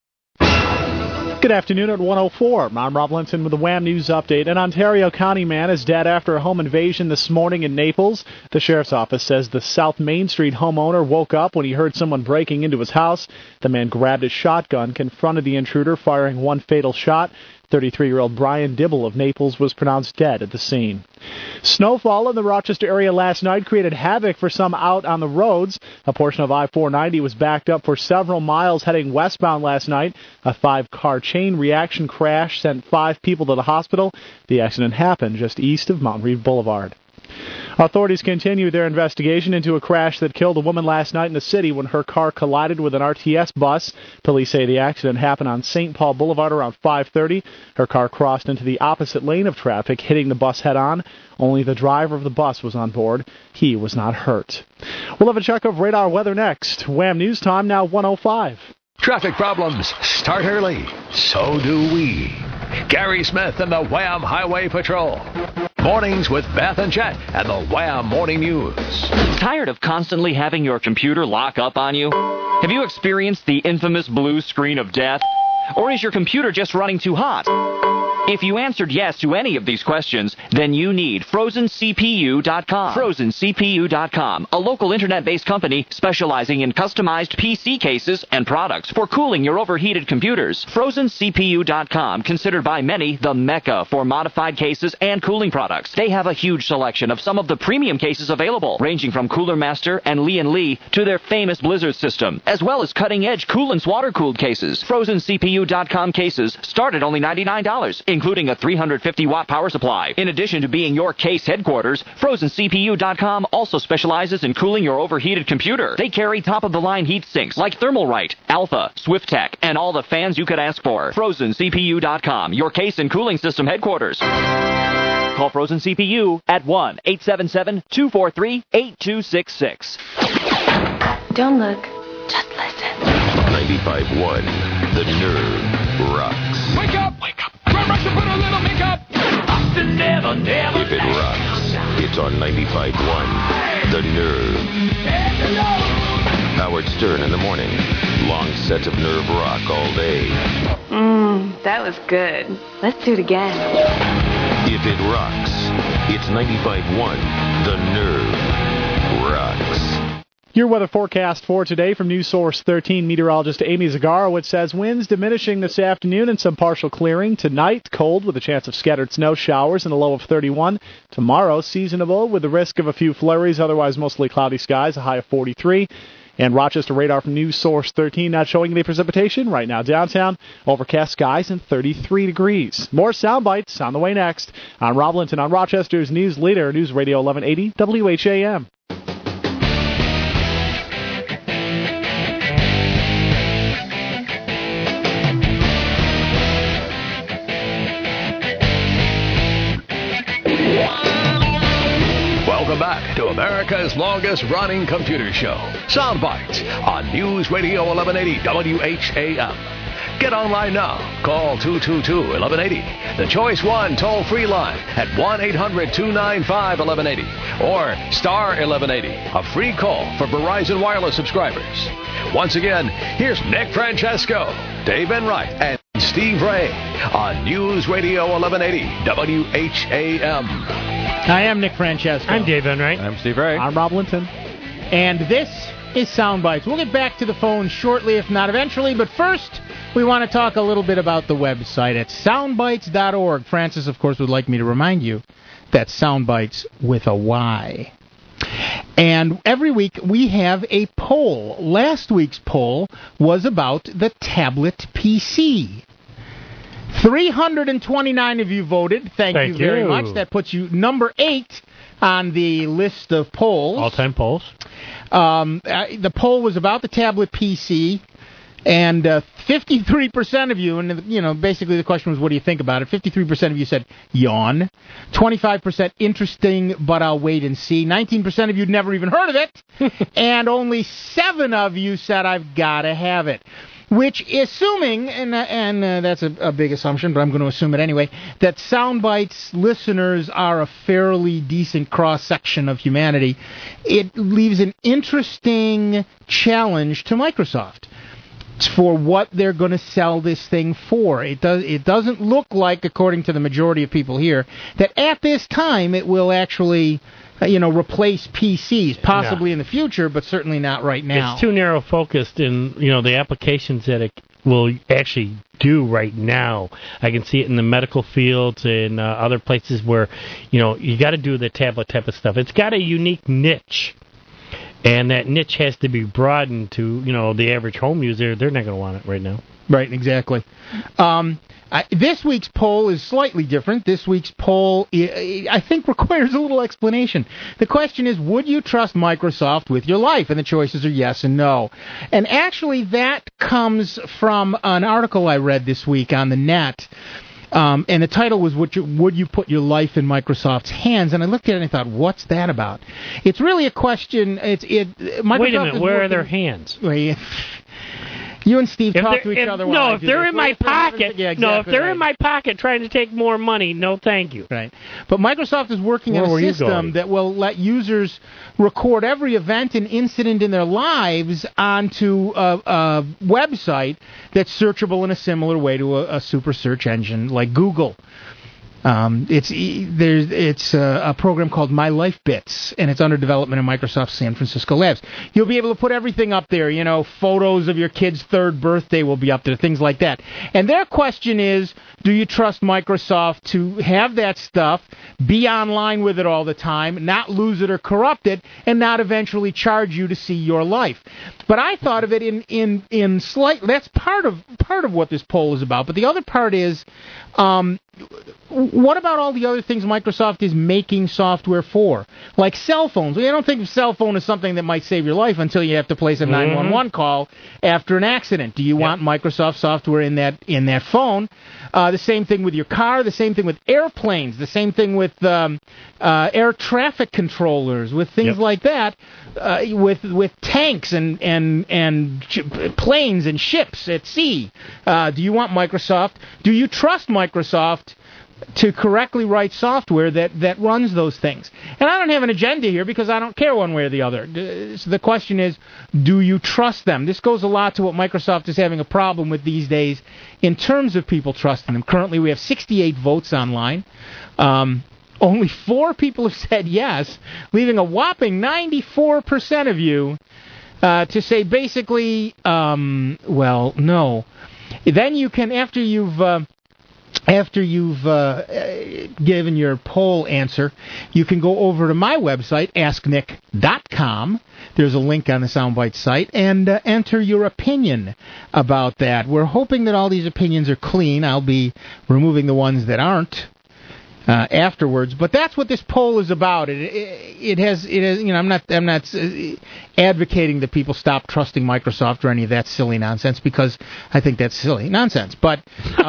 Good afternoon at 1:04. I'm Rob Linton with the Wham News Update. An Ontario County man is dead after a home invasion this morning in Naples. The sheriff's office says the South Main Street homeowner woke up when he heard someone breaking into his house. The man grabbed his shotgun, confronted the intruder, firing one fatal shot. 33-year-old Brian Dibble of Naples was pronounced dead at the scene. Snowfall in the Rochester area last night created havoc for some out on the roads. A portion of I-490 was backed up for several miles heading westbound last night. A 5-car chain reaction crash sent 5 people to the hospital. The accident happened just east of Mount Reeve Boulevard. Authorities continue their investigation into a crash that killed a woman last night in the city when her car collided with an RTS bus. Police say the accident happened on St. Paul Boulevard around 5:30. Her car crossed into the opposite lane of traffic, hitting the bus head-on. Only the driver of the bus was on board. He was not hurt. We'll have a check of radar weather next. Wham News Time now 1:05. Traffic problems start early. So do we. Gary Smith and the Wham Highway Patrol. Mornings with Beth and Chet and the Wham Morning News. Tired of constantly having your computer lock up on you? Have you experienced the infamous blue screen of death? Or is your computer just running too hot? If you answered yes to any of these questions, then you need FrozenCPU.com. FrozenCPU.com, a local internet-based company specializing in customized PC cases and products for cooling your overheated computers. FrozenCPU.com, considered by many the mecca for modified cases and cooling products. They have a huge selection of some of the premium cases available, ranging from Cooler Master and Lee & to their famous Blizzard system, as well as cutting-edge Coolant's water-cooled cases. FrozenCPU.com cases start at only $99, including a 350-watt power supply. In addition to being your case headquarters, FrozenCPU.com also specializes in cooling your overheated computer. They carry top-of-the-line heat sinks like Thermalright, Alpha, SwiftTech, and all the fans you could ask for. FrozenCPU.com, your case and cooling system headquarters. Call Frozen CPU at 1-877-243-8266. Don't look, just listen. 95.1, The Nerve rocks. Wake up! Wake up! Rush to put a little makeup! Never, never. If it rocks, it's on 95.1, The Nerve. Howard Stern in the morning. Long sets of nerve rock all day. That was good. Let's do it again. If it rocks, it's 95.1, The Nerve rocks. Your weather forecast for today from News Source 13 meteorologist Amy Zagarowicz says winds diminishing this afternoon and some partial clearing. Tonight, cold with a chance of scattered snow showers and a low of 31. Tomorrow, seasonable with the risk of a few flurries, otherwise mostly cloudy skies, a high of 43. And Rochester radar from News Source 13 not showing any precipitation. Right now downtown, overcast skies and 33 degrees. More sound bites on the way next. I'm Rob Linton on Rochester's news leader, News Radio 1180 WHAM. Welcome back to America's longest-running computer show, Soundbites, on News Radio 1180 WHAM. Get online now. Call 222-1180. The Choice 1 toll-free line at 1-800-295-1180. Or star 1180, a free call for Verizon Wireless subscribers. Once again, here's Nick Francesco, Dave Enright, and Steve Ray on News Radio 1180 WHAM. I am Nick Francesco. I'm Dave Enright. I'm Steve Ray. I'm Rob Linton. And this is Soundbites. We'll get back to the phone shortly, if not eventually. But first, we want to talk a little bit about the website at soundbites.org. Francis, of course, would like me to remind you that Soundbites with a Y. And every week we have a poll. Last week's poll was about the tablet PC. 329 of you voted. Thank you very much. That puts you number 8 on the list of polls. All-time polls. The poll was about the tablet PC, and 53% of you, and basically the question was, what do you think about it? 53% of you said yawn. 25% interesting, but I'll wait and see. 19% of you had never even heard of it, and only 7 of you said I've got to have it. Which, assuming, and that's a big assumption, but I'm going to assume it anyway, that Soundbites listeners are a fairly decent cross-section of humanity, it leaves an interesting challenge to Microsoft for what they're going to sell this thing for. It doesn't look like, according to the majority of people here, that at this time it will actually replace PCs, possibly in the future, but certainly not right now. It's too narrow focused in, the applications that it will actually do right now. I can see it in the medical fields and other places where, you got to do the tablet type of stuff. It's got a unique niche, and that niche has to be broadened to, the average home user. They're not going to want it right now. Right, exactly. This week's poll is slightly different. This week's poll, I think, requires a little explanation. The question is, would you trust Microsoft with your life? And the choices are yes and no. And actually, that comes from an article I read this week on the net. And the title was, would you put your life in Microsoft's hands? And I looked at it and I thought, what's that about? It's really a question. Microsoft Wait a minute, where are their hands? You and Steve talk to each other. No, if they're in my pocket. Yeah, exactly. No, if they're in my pocket trying to take more money, no thank you. Right. But Microsoft is working on a system that will let users record every event and incident in their lives onto a website that's searchable in a similar way to a super search engine like Google. It's a program called My Life Bits, and it's under development in Microsoft's San Francisco labs. You'll be able to put everything up there. Photos of your kid's 3rd birthday will be up there, things like that. And their question is, do you trust Microsoft to have that stuff, be online with it all the time, not lose it or corrupt it, and not eventually charge you to see your life? But I thought of it in slight. That's part of what this poll is about. But the other part is, what about all the other things Microsoft is making software for? Like cell phones. I don't think a cell phone is something that might save your life until you have to place a 911 call after an accident. Do you want Microsoft software in that phone? The same thing with your car, the same thing with airplanes, the same thing with air traffic controllers, with things like that, with tanks and planes and ships at sea. Do you want Microsoft? Do you trust Microsoft to correctly write software that runs those things? And I don't have an agenda here because I don't care one way or the other. So the question is, do you trust them? This goes a lot to what Microsoft is having a problem with these days in terms of people trusting them. Currently, we have 68 votes online. Only 4 people have said yes, leaving a whopping 94% of you to say basically, well, no. Then you can, after you've given your poll answer, you can go over to my website, asknick.com. There's a link on the Soundbite site, and enter your opinion about that. We're hoping that all these opinions are clean. I'll be removing the ones that aren't afterwards, but that's what this poll is about. It has. You know, I'm not advocating that people stop trusting Microsoft or any of that silly nonsense, because I think that's silly nonsense. But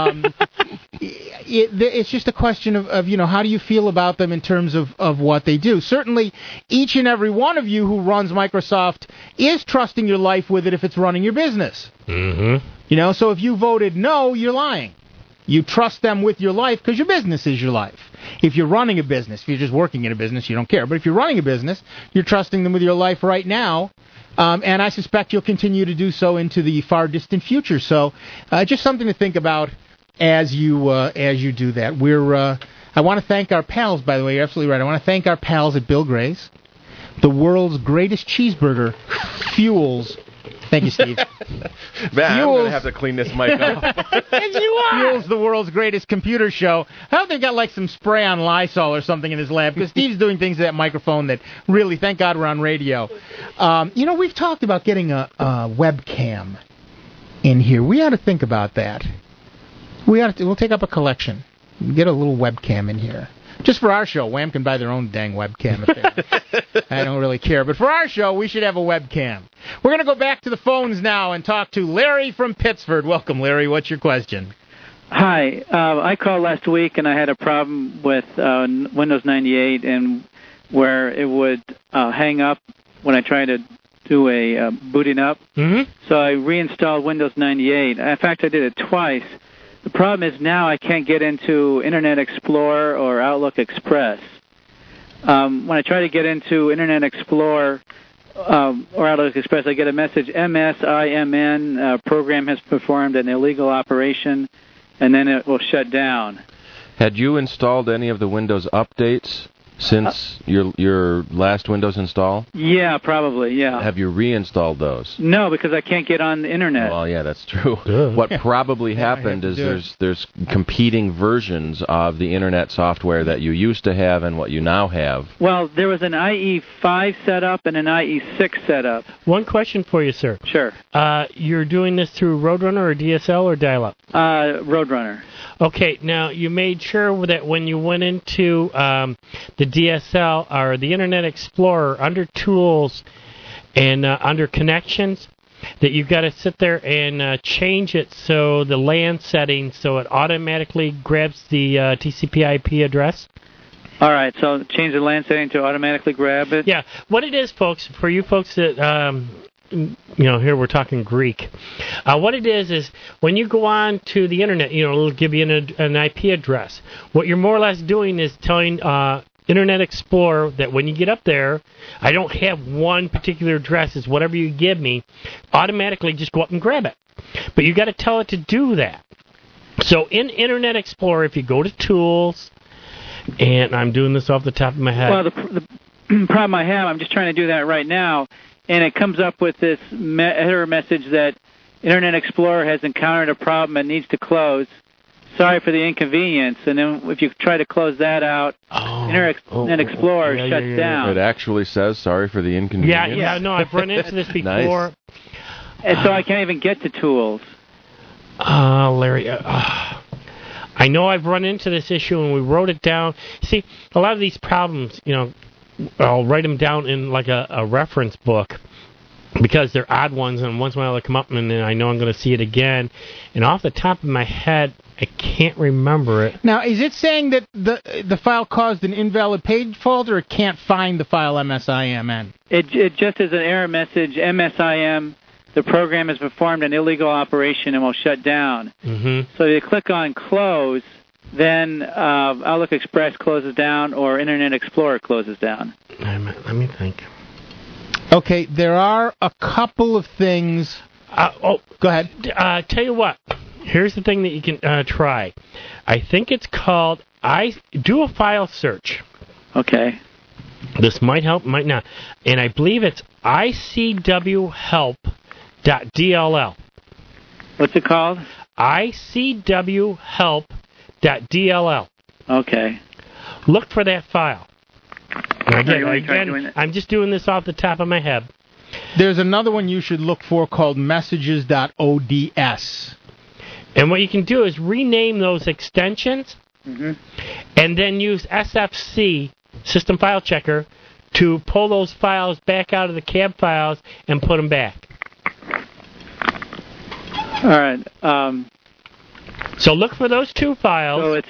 it's just a question of you know, how do you feel about them in terms of what they do? Certainly, each and every one of you who runs Microsoft is trusting your life with it if it's running your business. Mm-hmm. You know, so if you voted no, you're lying. You trust them with your life because your business is your life. If you're running a business, if you're just working in a business, you don't care. But if you're running a business, you're trusting them with your life right now, and I suspect you'll continue to do so into the far distant future. So, just something to think about as you do that. I want to thank our pals, by the way. You're absolutely right. I want to thank our pals at Bill Gray's. The world's greatest cheeseburger fuels. Thank you, Steve. Man, I'm going to have to clean this mic off. Yes, you are. Fuels the world's greatest computer show. I hope they've got like some spray on Lysol or something in his lab, because Steve's doing things to that microphone that really, thank God we're on radio. You know, we've talked about getting a webcam in here. We ought to think about that. We'll take up a collection. Get a little webcam in here. Just for our show. Wham can buy their own dang webcam if I don't really care. But for our show, we should have a webcam. We're going to go back to the phones now and talk to Larry from Pittsford. Welcome, Larry. What's your question? Hi. I called last week, and I had a problem with Windows 98, and where it would hang up when I tried to do a booting up. Mm-hmm. So I reinstalled Windows 98. In fact, I did it twice. The problem is now I can't get into Internet Explorer or Outlook Express. When I try to get into Internet Explorer or Outlook Express, I get a message, MSIMN, program has performed an illegal operation, and then it will shut down. Had you installed any of the Windows updates since your last Windows install? Yeah, probably, yeah. Have you reinstalled those? No, because I can't get on the Internet. Well, yeah, that's true. What probably happened is there's competing versions of the Internet software that you used to have and what you now have. Well, there was an IE5 setup and an IE6 setup. One question for you, sir. Sure. You're doing this through Roadrunner or DSL or dial-up? Roadrunner. Okay, now you made sure that when you went into the DSL or the Internet Explorer under Tools and under Connections, that you've got to sit there and change it so the LAN settings so it automatically grabs the TCP IP address. All right, so change the LAN setting to automatically grab it? Yeah. What it is, folks, for you folks that... here we're talking Greek. What it is when you go on to the Internet, it'll give you an IP address. What you're more or less doing is telling Internet Explorer that when you get up there, I don't have one particular address. It's whatever you give me. Automatically just go up and grab it. But you got to tell it to do that. So in Internet Explorer, if you go to Tools, and I'm doing this off the top of my head. Well, the problem I have, I'm just trying to do that right now, and it comes up with this error message that Internet Explorer has encountered a problem and needs to close. Sorry for the inconvenience. And then if you try to close that out, Internet Explorer shuts down. It actually says sorry for the inconvenience. Yeah, no, I've run into this before. Nice. And so I can't even get to Tools. Larry, I know I've run into this issue, and we wrote it down. See, a lot of these problems, I'll write them down in like a reference book because they're odd ones, and once in a while they come up, and then I know I'm going to see it again. And off the top of my head, I can't remember it. Now, is it saying that the file caused an invalid page fault, or it can't find the file MSIMN? It just is an error message, MSIM, the program has performed an illegal operation and will shut down. Mm-hmm. So you click on close, then Outlook Express closes down or Internet Explorer closes down. Let me think. Okay, there are a couple of things. Go ahead. Tell you what. Here's the thing that you can try. I think it's called I do a file search. Okay. This might help, might not. And I believe it's icwhelp.dll. What's it called? icwhelp.dll. Okay. Look for that file. Again, I'm just doing this off the top of my head. There's another one you should look for called messages.ods. And what you can do is rename those extensions and then use SFC, System File Checker, to pull those files back out of the cab files and put them back. All right. So look for those two files. So it's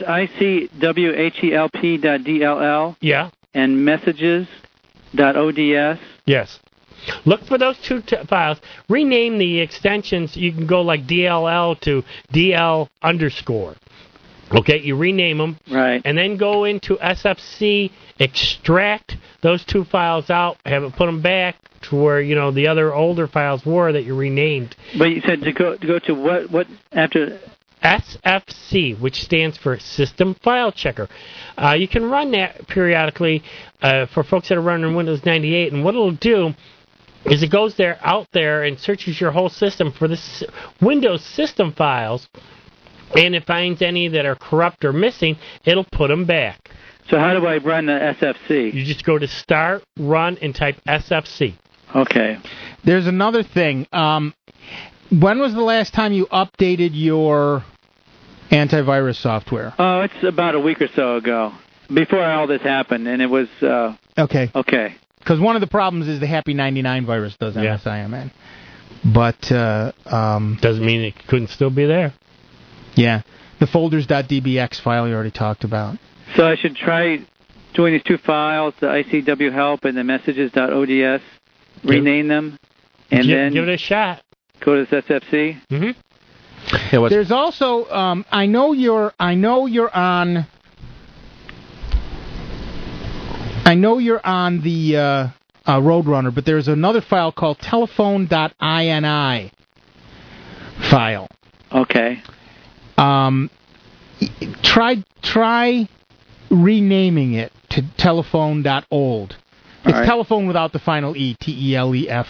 icwhelp.dll. Yeah. And messages.ods. Yes. Look for those two files. Rename the extensions. You can go like DLL to DL _. Okay, you rename them. Right. And then go into SFC, extract those two files out, have it put them back to where, the other older files were that you renamed. But you said to go to what after... SFC, which stands for System File Checker. You can run that periodically for folks that are running Windows 98, and what it'll do is it goes out there and searches your whole system for the Windows system files, and it finds any that are corrupt or missing, it'll put them back. So how do I run the SFC? You just go to Start, Run, and type SFC. Okay. There's another thing. When was the last time you updated your antivirus software? Oh, it's about a week or so ago, before all this happened, and it was... Okay. Okay. Because one of the problems is the Happy 99 virus does MSIMN. But... doesn't mean it couldn't still be there. Yeah. The folders.dbx file you already talked about. So I should try doing these two files, the ICW help and the messages.ods, rename them, and then... Give it a shot. Go to this SFC. Mm-hmm. There's also, I know you're on the Roadrunner, but there's another file called telephone.ini file. Okay. Try renaming it to telephone.old. It's right. Telephone without the final E, TELEF,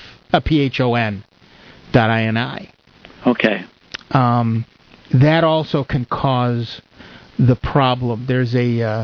PHON.ini. Okay. That also can cause the problem. There's a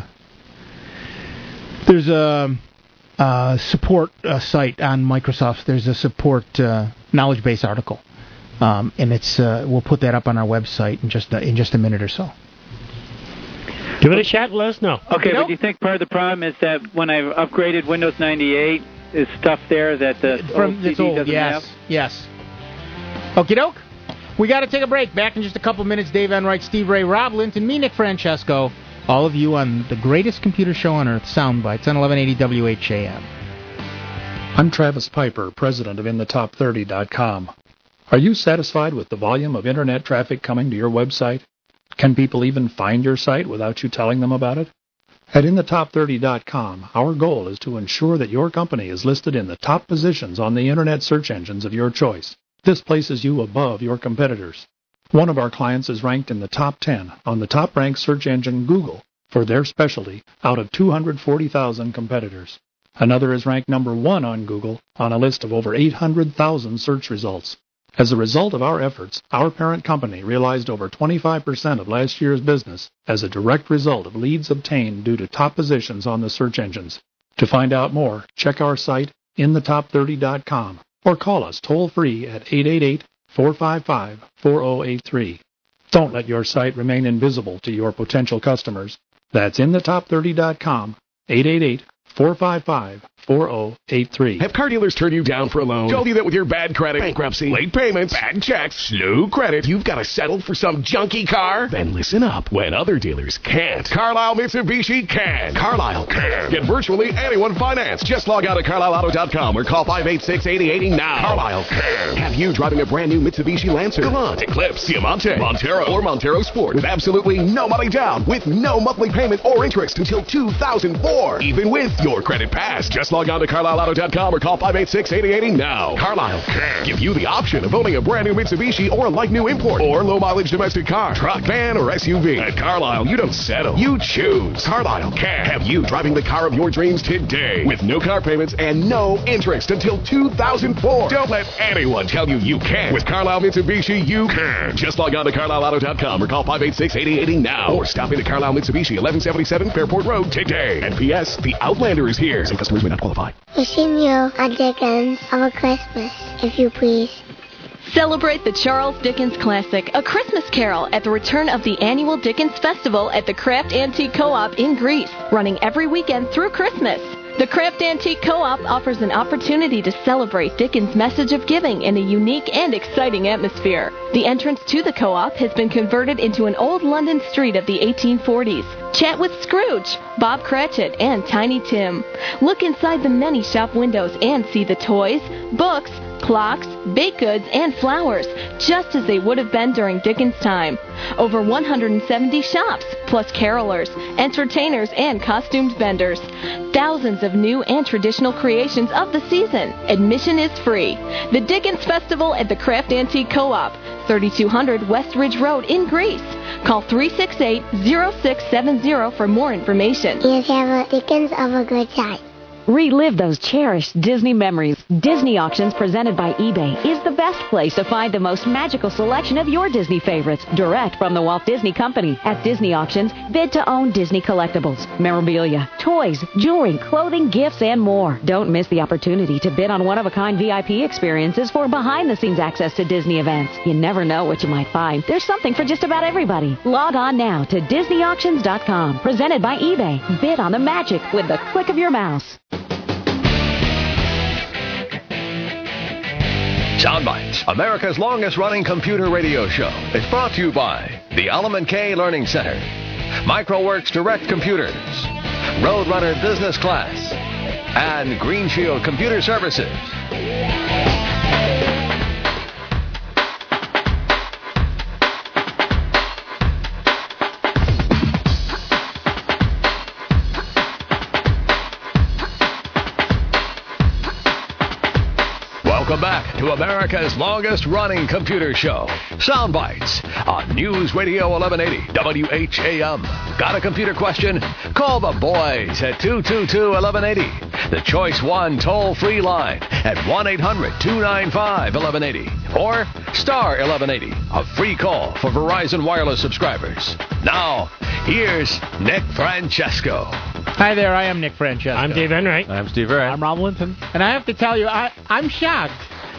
support site on Microsoft. There's a support knowledge base article, and it's we'll put that up on our website in just a minute or so. Give it a shot. Let us know. Okay, but do you think part of the problem is that when I've upgraded Windows 98, is stuff there that the old CD doesn't have? Yes. Okie doke. We got to take a break. Back in just a couple minutes. Dave Enright, Steve Ray, Rob Linton, me, Nick Francesco. All of you on the greatest computer show on earth, Soundbites, on 1180 WHAM. I'm Travis Piper, president of InTheTop30.com. Are you satisfied with the volume of Internet traffic coming to your website? Can people even find your site without you telling them about it? At InTheTop30.com, our goal is to ensure that your company is listed in the top positions on the Internet search engines of your choice. This places you above your competitors. One of our clients is ranked in the top 10 on the top-ranked search engine Google for their specialty out of 240,000 competitors. Another is ranked number 1 on Google on a list of over 800,000 search results. As a result of our efforts, our parent company realized over 25% of last year's business as a direct result of leads obtained due to top positions on the search engines. To find out more, check our site, inthetop30.com, or call us toll-free at 888-455-4083. Don't let your site remain invisible to your potential customers. That's inthetop30.com, 888-455-4083. Have car dealers turned you down for a loan? Told you that with your bad credit, bankruptcy, late payments, bad checks, slow credit, you've got to settle for some junky car? Then listen up. When other dealers can't, Carlisle Mitsubishi can. Carlisle can. Get virtually anyone financed. Just log out at CarlisleAuto.com or call 586-8080 now. Carlisle can. Have you driving a brand new Mitsubishi Lancer, Galant, Eclipse, Diamante, Montero, or Montero Sport with absolutely no money down, with no monthly payment or interest until 2004, even with your your credit fast. Just log on to CarlisleAuto.com or call 586-8080 now. Carlisle can give you the option of owning a brand new Mitsubishi or a like-new import or low-mileage domestic car, truck, van, or SUV. At Carlisle, you don't settle. You choose. Carlisle can have you driving the car of your dreams today with no car payments and no interest until 2004. Don't let anyone tell you can. With Carlisle Mitsubishi, you can. Just log on to CarlisleAuto.com or call 586-8080 now. Or stop in at Carlisle Mitsubishi, 1177 Fairport Road today. And P.S. The Outlander is here. Some customers may not qualify. Wishing you a Dickens of a Christmas, if you please. Celebrate the Charles Dickens Classic, A Christmas Carol, at the return of the annual Dickens Festival at the Craft Antique Co-op in Greece, running every weekend through Christmas. The Craft Antique Co-op offers an opportunity to celebrate Dickens' message of giving in a unique and exciting atmosphere. The entrance to the co-op has been converted into an old London street of the 1840s. Chat with Scrooge, Bob Cratchit, and Tiny Tim. Look inside the many shop windows and see the toys, books, clocks, baked goods, and flowers, just as they would have been during Dickens' time. Over 170 shops, plus carolers, entertainers, and costumed vendors. Thousands of new and traditional creations of the season. Admission is free. The Dickens Festival at the Craft Antique Co-op, 3200 West Ridge Road in Greece. Call 368-0670 for more information. Let's have a Dickens of a good time. Relive those cherished Disney memories. Disney Auctions, presented by eBay, is the best place to find the most magical selection of your Disney favorites, direct from the Walt Disney Company. At Disney Auctions, bid to own Disney collectibles, memorabilia, toys, jewelry, clothing, gifts, and more. Don't miss the opportunity to bid on one-of-a-kind VIP experiences for behind-the-scenes access to Disney events. You never know what you might find. There's something for just about everybody. Log on now to DisneyAuctions.com, presented by eBay. Bid on the magic with the click of your mouse. Soundbites, America's longest-running computer radio show, is brought to you by the Element K Learning Center, MicroWorks Direct Computers, Roadrunner Business Class, and Green Shield Computer Services. Welcome back to America's longest-running computer show, Soundbites, on News Radio 1180 WHAM. Got a computer question? Call the boys at 222-1180. The Choice 1 toll-free line at 1-800-295-1180. Or star 1180, a free call for Verizon Wireless subscribers. Now, here's Nick Francesco. Hi there, I am Nick Francesco. I'm Dave Enright. I'm Steve Ray. I'm Rob Linton. And I have to tell you, I'm shocked.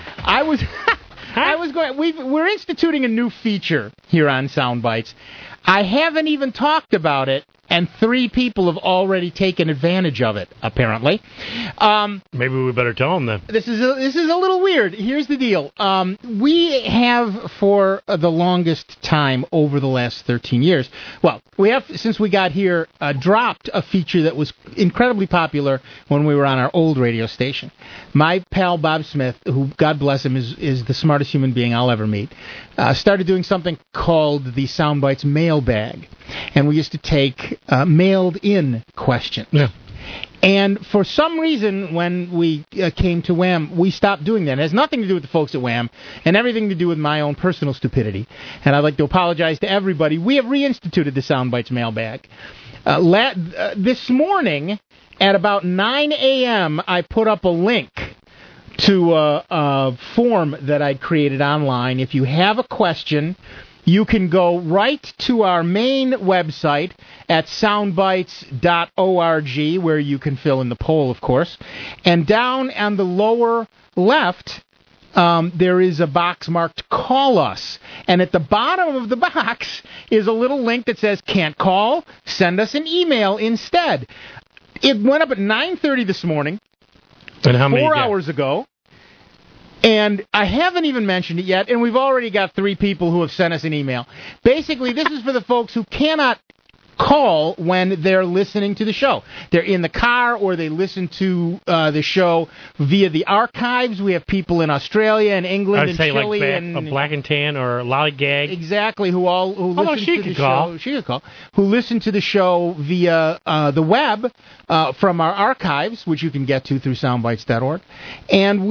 We're instituting a new feature here on Soundbites. I haven't even talked about it, and 3 people have already taken advantage of it, apparently. Maybe we better tell them then. This is a little weird. Here's the deal. We have, for the longest time over the last 13 years, well, we have, since we got here, dropped a feature that was incredibly popular when we were on our old radio station. My pal Bob Smith, who, God bless him, is the smartest human being I'll ever meet, started doing something called the Soundbites mailbag. And we used to take mailed-in questions. Yeah. And for some reason, when we came to Wham, we stopped doing that. It has nothing to do with the folks at Wham and everything to do with my own personal stupidity. And I'd like to apologize to everybody. We have reinstituted the Soundbites mailbag. This morning, at about 9 a.m., I put up a link to a form that I'd created online. If you have a question, you can go right to our main website at soundbites.org, where you can fill in the poll, of course. And down on the lower left, there is a box marked Call Us. And at the bottom of the box is a little link that says Can't Call, send us an email instead. It went up at 9:30 this morning, and how many 4 hours ago. And I haven't even mentioned it yet, and we've already got 3 people who have sent us an email. Basically, this is for the folks who cannot call when they're listening to the show. They're in the car or they listen to the show via the archives. We have people in Australia and England and Chile and Black and Tan or Lollygag. Exactly, who listen to the show. She could call. Who listen to the show via the web from our archives, which you can get to through soundbites.org. And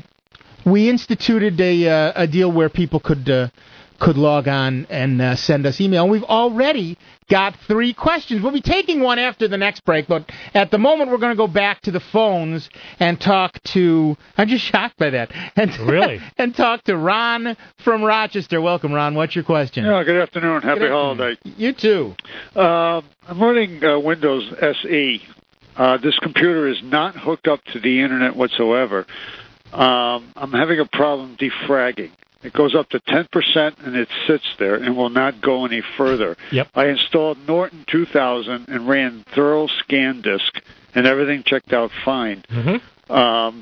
we instituted a deal where people could log on and send us email. And we've already got 3 questions. We'll be taking one after the next break, but at the moment we're going to go back to the phones and talk to... I'm just shocked by that. Really? And talk to Ron from Rochester. Welcome, Ron. What's your question? Yeah, good afternoon. Happy holiday. You too. I'm running Windows SE. This computer is not hooked up to the Internet whatsoever. I'm having a problem defragging. It goes up to 10% and it sits there and will not go any further. Yep. I installed Norton 2000 and ran thorough scan disk, and everything checked out fine. Mm-hmm.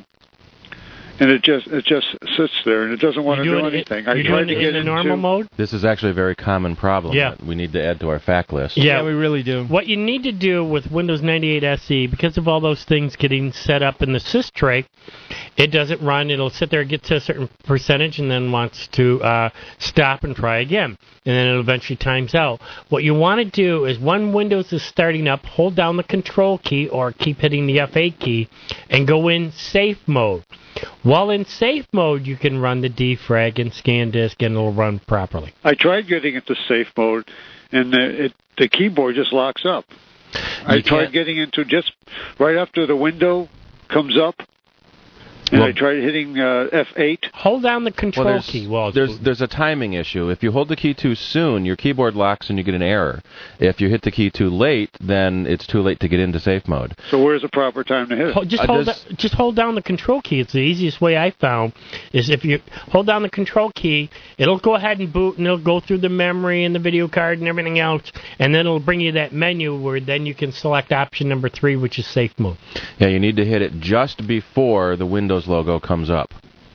And it just sits there and it doesn't want to do anything. You're doing it in the normal mode? This is actually a very common problem that we need to add to our fact list. Yeah, we really do. What you need to do with Windows 98 SE, because of all those things getting set up in the sys tray, it doesn't run. It'll sit there, get to a certain percentage, and then wants to stop and try again. And then it eventually times out. What you want to do is when Windows is starting up, hold down the Control key or keep hitting the F8 key and go in safe mode. While in safe mode, you can run the defrag and scan disk, and it'll run properly. I tried getting into safe mode, and the keyboard just locks up. I tried getting into just right after the window comes up, and I tried hitting F8. Hold down the Control key. There's a timing issue. If you hold the key too soon, your keyboard locks and you get an error. If you hit the key too late, then it's too late to get into safe mode. So where's the proper time to hit it? Just hold down the Control key. It's the easiest way I found is if you hold down the Control key, it'll go ahead and boot, and it'll go through the memory and the video card and everything else, and then it'll bring you that menu where then you can select option number 3, which is safe mode. Yeah, you need to hit it just before the Windows logo comes up.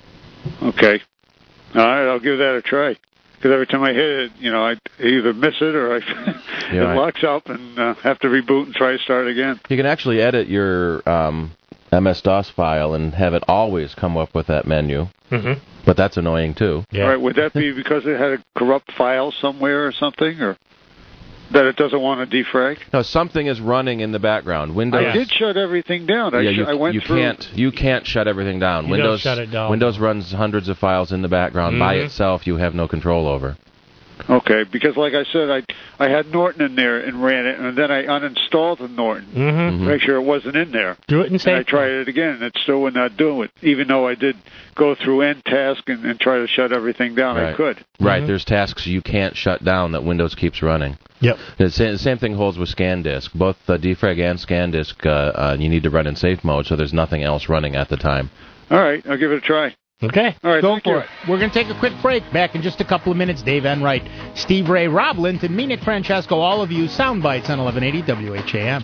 Okay. All right, I'll give that a try. Because every time I hit it, I either miss it or it locks up and have to reboot and try to start again. You can actually edit your MS-DOS file and have it always come up with that menu. Mm-hmm. But that's annoying, too. Yeah. All right, would that be because it had a corrupt file somewhere or something, or that it doesn't want to defrag? No, something is running in the background. Windows. I did shut everything down. I went through. You can't shut everything down. Don't shut it down. Windows runs hundreds of files in the background by itself. You have no control over. Okay, because like I said, I had Norton in there and ran it, and then I uninstalled the Norton to make sure it wasn't in there. Do it and I tried it again, and it still would not do it. Even though I did go through end task and try to shut everything down, I could. Right, there's tasks you can't shut down that Windows keeps running. Yep. The same thing holds with ScanDisk. Both defrag and ScanDisk you need to run in safe mode, so there's nothing else running at the time. All right, I'll give it a try. Okay. All right, go for it. We're going to take a quick break. Back in just a couple of minutes. Dave Enright, Steve Ray, Rob Linton, me, Nick Francesco, all of you. Soundbites on 1180 WHAM.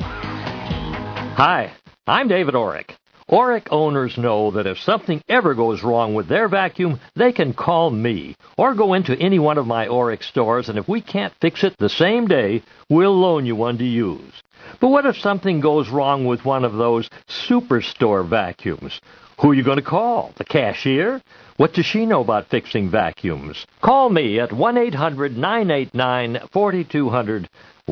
Hi, I'm David Orrick. Orrick owners know that if something ever goes wrong with their vacuum, they can call me or go into any one of my Orrick stores, and if we can't fix it the same day, we'll loan you one to use. But what if something goes wrong with one of those superstore vacuums? Who are you going to call? The cashier? What does she know about fixing vacuums? Call me at 1-800-989-4200,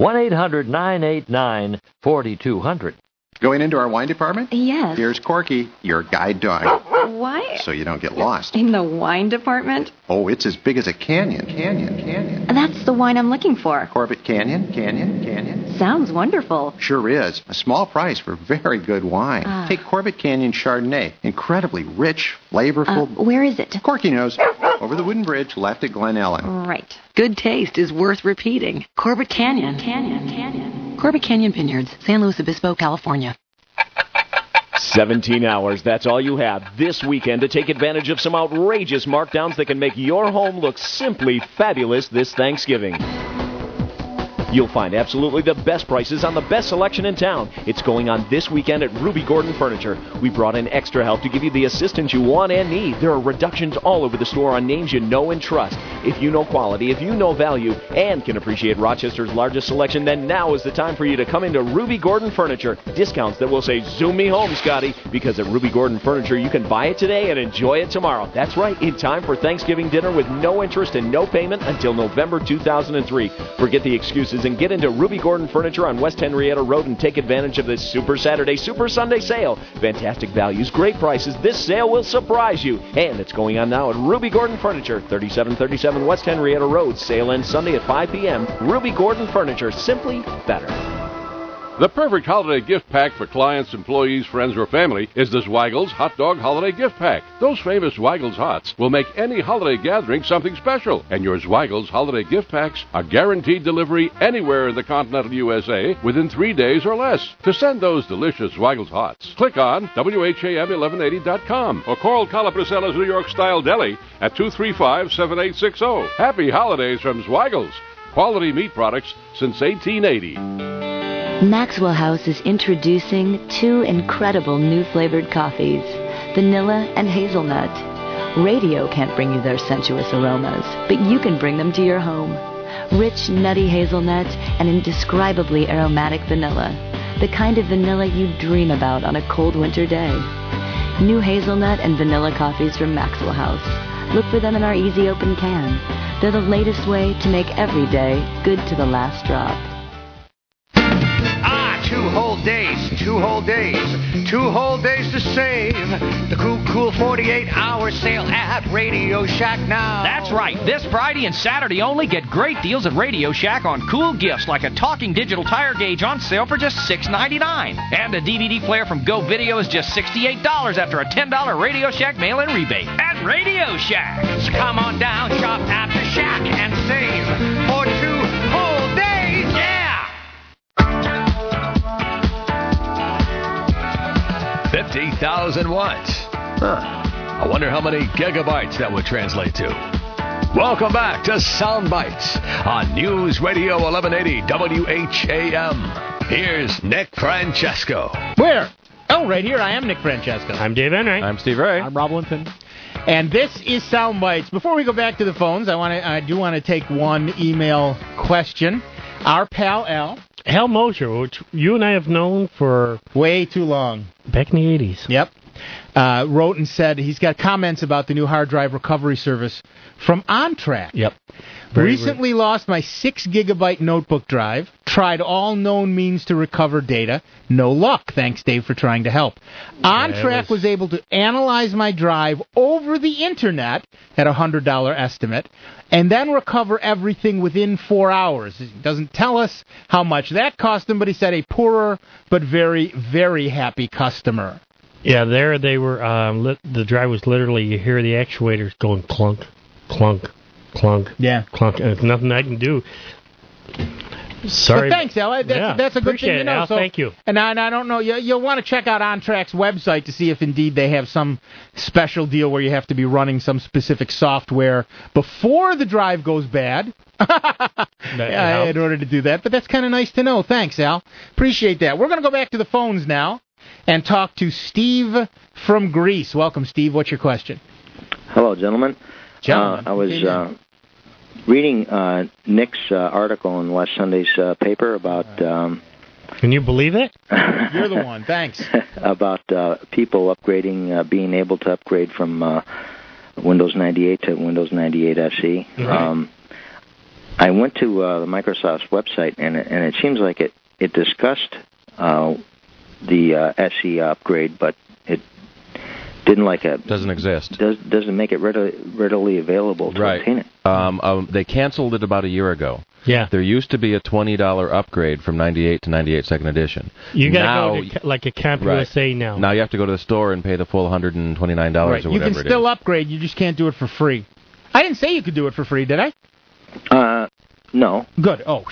1-800-989-4200. Going into our wine department? Yes. Here's Corky, your guide dog. Why? So you don't get lost. In the wine department? Oh, it's as big as a canyon. That's the wine I'm looking for. Corbett Canyon. Sounds wonderful. Sure is. A small price for very good wine. Take Corbett Canyon Chardonnay. Incredibly rich, flavorful. Where is it? Corky knows. Over the wooden bridge, left at Glen Ellen. Right. Good taste is worth repeating. Corbett Canyon. Corbett Canyon Vineyards, San Luis Obispo, California. 17 hours, that's all you have this weekend to take advantage of some outrageous markdowns that can make your home look simply fabulous this Thanksgiving. You'll find absolutely the best prices on the best selection in town. It's going on this weekend at Ruby Gordon Furniture. We brought in extra help to give you the assistance you want and need. There are reductions all over the store on names you know and trust. If you know quality, if you know value, and can appreciate Rochester's largest selection, then now is the time for you to come into Ruby Gordon Furniture. Discounts that will say, zoom me home, Scotty, because at Ruby Gordon Furniture, you can buy it today and enjoy it tomorrow. That's right, in time for Thanksgiving dinner with no interest and no payment until November 2003. Forget the excuses and get into Ruby Gordon Furniture on West Henrietta Road and take advantage of this Super Saturday, Super Sunday sale. Fantastic values, great prices. This sale will surprise you. And it's going on now at Ruby Gordon Furniture, 3737 West Henrietta Road. Sale ends Sunday at 5 p.m. Ruby Gordon Furniture, simply better. The perfect holiday gift pack for clients, employees, friends, or family is the Zweigel's Hot Dog Holiday Gift Pack. Those famous Zweigel's Hots will make any holiday gathering something special, and your Zweigel's Holiday Gift Packs are guaranteed delivery anywhere in the continental USA within 3 days or less. To send those delicious Zweigel's Hots, click on WHAM1180.com or call Carla Priscilla's New York Style Deli at 235-7860. Happy holidays from Zweigel's. Quality meat products since 1880. Maxwell House is introducing 2 incredible new flavored coffees, vanilla and hazelnut. Radio can't bring you their sensuous aromas, but you can bring them to your home. Rich, nutty hazelnut and indescribably aromatic vanilla, the kind of vanilla you dream about on a cold winter day. New hazelnut and vanilla coffees from Maxwell House. Look for them in our easy open can. They're the latest way to make every day good to the last drop. 2 whole days, 2 whole days, 2 whole days to save. The cool 48-hour sale at Radio Shack now. That's right. This Friday and Saturday only, get great deals at Radio Shack on cool gifts like a talking digital tire gauge on sale for just $6.99. And a DVD player from Go Video is just $68 after a $10 Radio Shack mail-in rebate. At Radio Shack. So come on down, shop at the Shack and save for 2 whole days. Yeah! 50,000 watts. I wonder how many gigabytes that would translate to. Welcome back to Sound Bites on News Radio 1180 WHAM. Here's Nick Francesco. Where? Oh, right here. I am Nick Francesco. I'm Dave Enright. I'm Steve Ray. I'm Rob Linton. And this is Sound Bites. Before we go back to the phones, I do want to take one email question. Our pal Al Mosher, which you and I have known for way too long. Back in the 80s. Yep. Wrote and said he's got comments about the new hard drive recovery service from OnTrack. Yep. Recently lost my 6 gigabyte notebook drive. Tried all known means to recover data. No luck. Thanks, Dave, for trying to help. OnTrack was able to analyze my drive over the internet at a $100 estimate and then recover everything within 4 hours. He doesn't tell us how much that cost him, but he said a poorer but very, very happy customer. Yeah, there they were. The drive was literally, you hear the actuators going clunk, clunk, clunk, clunk, and there's nothing I can do. Sorry. But thanks, Al. That's a good thing to know. Al, thank you. And I don't know. You'll want to check out OnTrack's website to see if indeed they have some special deal where you have to be running some specific software before the drive goes bad. In order to do that. But that's kind of nice to know. Thanks, Al. Appreciate that. We're going to go back to the phones now and talk to Steve from Greece. Welcome, Steve. What's your question? Hello, gentlemen. I was reading Nick's article in West Sunday's paper about... Can you believe it? You're the one. Thanks. About people upgrading, being able to upgrade from Windows 98 to Windows 98 SE. Mm-hmm. I went to the Microsoft's website, and it seems like it discussed the SE upgrade, but it didn't doesn't exist. Doesn't make it readily available to obtain it. They canceled it about a year ago. Yeah. There used to be a $20 upgrade from 98 to 98 Second Edition. You got to go to like a Camp USA now. Now you have to go to the store and pay the full $129 or whatever it is. You can still upgrade. You just can't do it for free. I didn't say you could do it for free, did I? No. Good. Oh,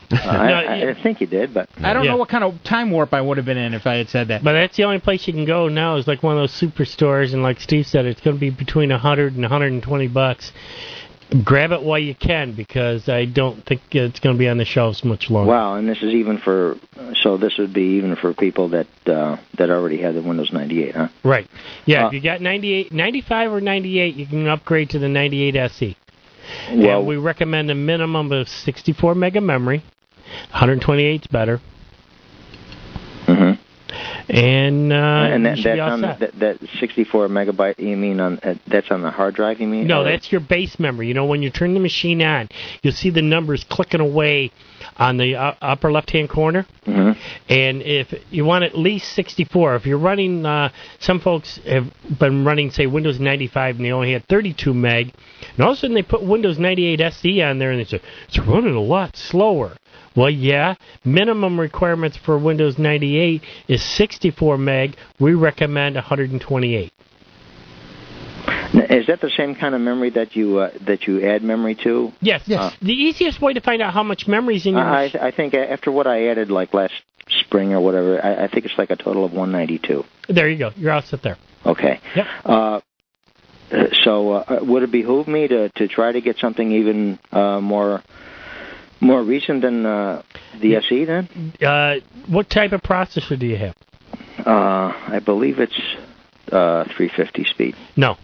I think you did, but I don't know what kind of time warp I would have been in if I had said that. But that's the only place you can go now is like one of those superstores, and like Steve said, it's going to be between $100 and $120. grab it while you can, because I don't think it's going to be on the shelves much longer. Wow, and this is even for, so this would be even for people that already have the Windows 98, huh? Right. Yeah, if you got 95 or 98, you can upgrade to the 98 SE. Well, and we recommend a minimum of 64 meg of memory. 128 is better. Mm-hmm. And that's on that 64 megabyte. You mean that's on the hard drive? You mean? No, that's your base memory. You know, when you turn the machine on, you'll see the numbers clicking away on the upper left-hand corner. Mm-hmm. And if you want at least 64, if you're running, some folks have been running, say, Windows 95, and they only had 32 meg, and all of a sudden they put Windows 98 SE on there, and they say, it's running a lot slower. Well, yeah, minimum requirements for Windows 98 is 64 meg. We recommend 128. Now, is that the same kind of memory that you add memory to? Yes. The easiest way to find out how much memory is in your machine. I think after what I added like last spring or whatever, I think it's like a total of 192. There you go. You're all set there. Okay. Yep. So would it behoove me to try to get something even more recent than the SE then? What type of processor do you have? I believe it's 350 speed. No.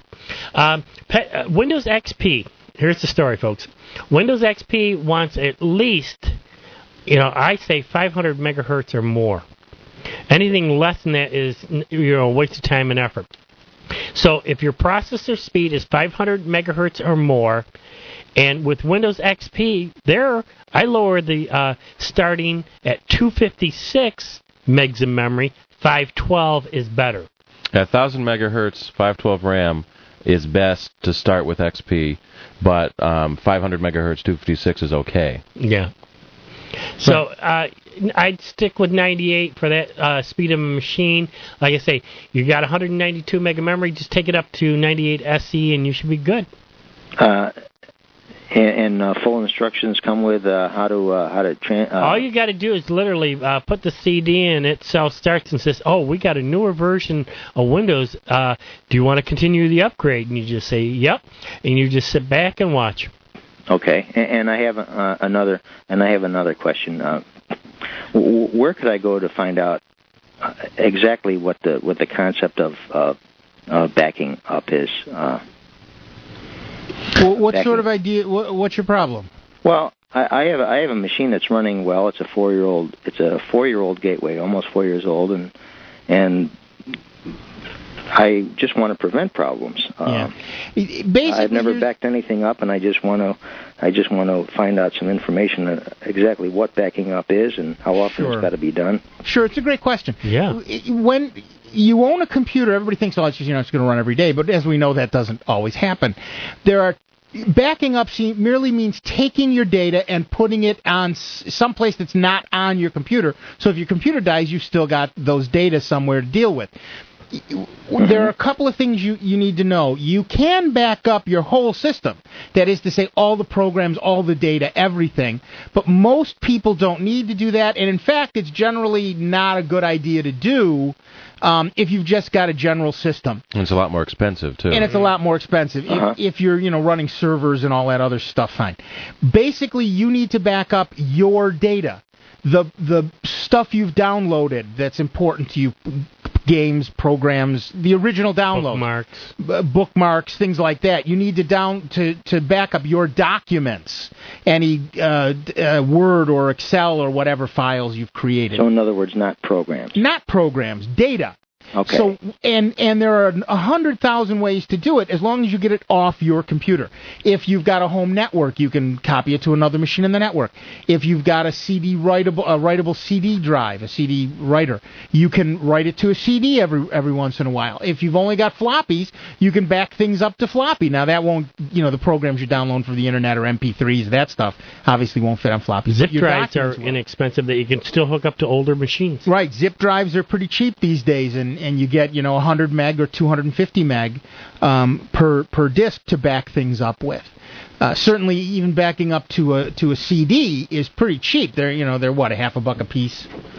Windows XP, here's the story, folks. Windows XP wants at least, I say 500 megahertz or more. Anything less than that is, a waste of time and effort. So if your processor speed is 500 megahertz or more, and with Windows XP, I lower the starting at 256 megs of memory. 512 is better. At 1,000 megahertz, 512 RAM is best to start with XP, but 500 megahertz, 256 is okay. Yeah. So I'd stick with 98 for that speed of a machine. Like I say, you got 192 meg of memory, just take it up to 98 SE, and you should be good. And full instructions come with how to all you got to do is literally put the CD in. It self-starts and says, "Oh, we got a newer version of Windows. Do you want to continue the upgrade?" And you just say, "Yep," and you just sit back and watch. Okay. And I have another question. Where could I go to find out exactly what the concept of backing up is? What sort of idea? What's your problem? Well, I have a machine that's running well. It's a 4-year-old. It's a 4-year-old Gateway, almost 4 years old, and I just want to prevent problems. Basically, I've never backed anything up, and I just want to find out some information exactly what backing up is and how often it's got to be done. Sure, it's a great question. Yeah. When you own a computer, everybody thinks, it's just, it's going to run every day, but as we know, that doesn't always happen. Backing up merely means taking your data and putting it on someplace that's not on your computer. So if your computer dies, you've still got those data somewhere to deal with. There are a couple of things you need to know. You can back up your whole system. That is to say, all the programs, all the data, everything. But most people don't need to do that. And in fact, it's generally not a good idea to do if you've just got a general system. And it's a lot more expensive, too. And it's a lot more expensive. If you're, running servers and all that other stuff, fine. Basically, you need to back up your data. The stuff you've downloaded that's important to you, games, programs, the original download, bookmarks, things like that. You need to back up your documents, any Word or Excel or whatever files you've created. So in other words, not programs. Not programs, data. Okay. So and there are 100,000 ways to do it as long as you get it off your computer. If you've got a home network, you can copy it to another machine in the network. If you've got a writable CD drive, a CD writer, you can write it to a CD every once in a while. If you've only got floppies, you can back things up to floppy. Now that won't, the programs you download from the internet or MP3s, that stuff obviously won't fit on floppy. Zip drives are inexpensive that you can still hook up to older machines. Right. Zip drives are pretty cheap these days, and you get 100 meg or 250 meg per disk to back things up with. Certainly, even backing up to a CD is pretty cheap. They're what, $50 a piece.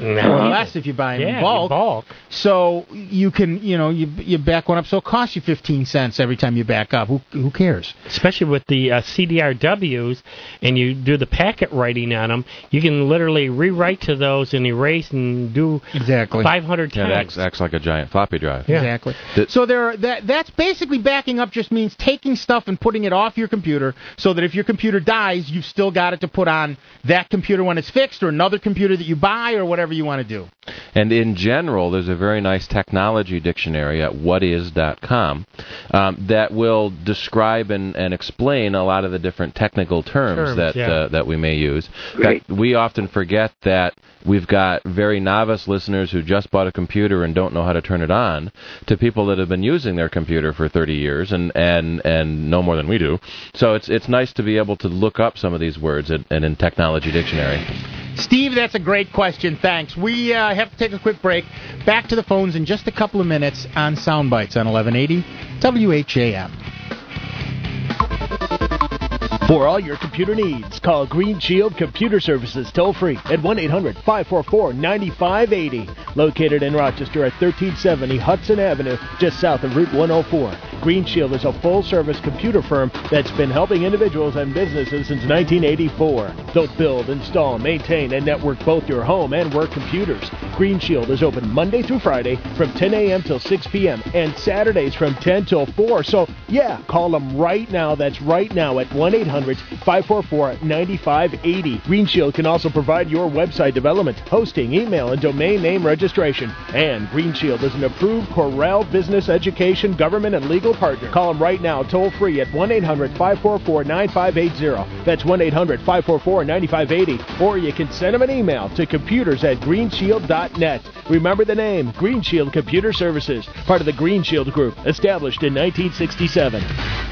less if you buy them in bulk. So you can, you back one up, so it costs you 15 cents every time you back up. Who cares? Especially with the CDRWs, and you do the packet writing on them, you can literally rewrite to those and erase and do 500 times. It acts like a giant floppy drive. Yeah. Exactly. So that's basically backing up. Just means taking stuff and putting it off your computer, so that if your computer dies, you've still got it to put on that computer when it's fixed, or another computer that you buy, or whatever you want to do. And in general, there's a very nice technology dictionary at whatis.com that will describe and explain a lot of the different technical terms that we may use. Great. We often forget that we've got very novice listeners who just bought a computer and don't know how to turn it on, to people that have been using their computer for 30 years and know more than we do. So it's nice to be able to look up some of these words and in Technology Dictionary. Steve, that's a great question. Thanks. We have to take a quick break. Back to the phones in just a couple of minutes on Soundbites on 1180 WHAM. For all your computer needs, call Green Shield Computer Services toll-free at 1-800-544-9580. Located in Rochester at 1370 Hudson Avenue, just south of Route 104. Green Shield is a full-service computer firm that's been helping individuals and businesses since 1984. They'll build, install, maintain, and network both your home and work computers. Green Shield is open Monday through Friday from 10 a.m. till 6 p.m. and Saturdays from 10 till 4. So, call them right now. That's right now at 1-800-544-9580. Green Shield can also provide your website development, hosting, email, and domain name registration. And Green Shield is an approved Corel business, education, government, and legal partner. Call them right now, toll-free at 1-800-544-9580. That's 1-800-544-9580. Or you can send them an email to computers@greenshield.net. Remember the name, Green Shield Computer Services, part of the Green Shield Group, established in 1967.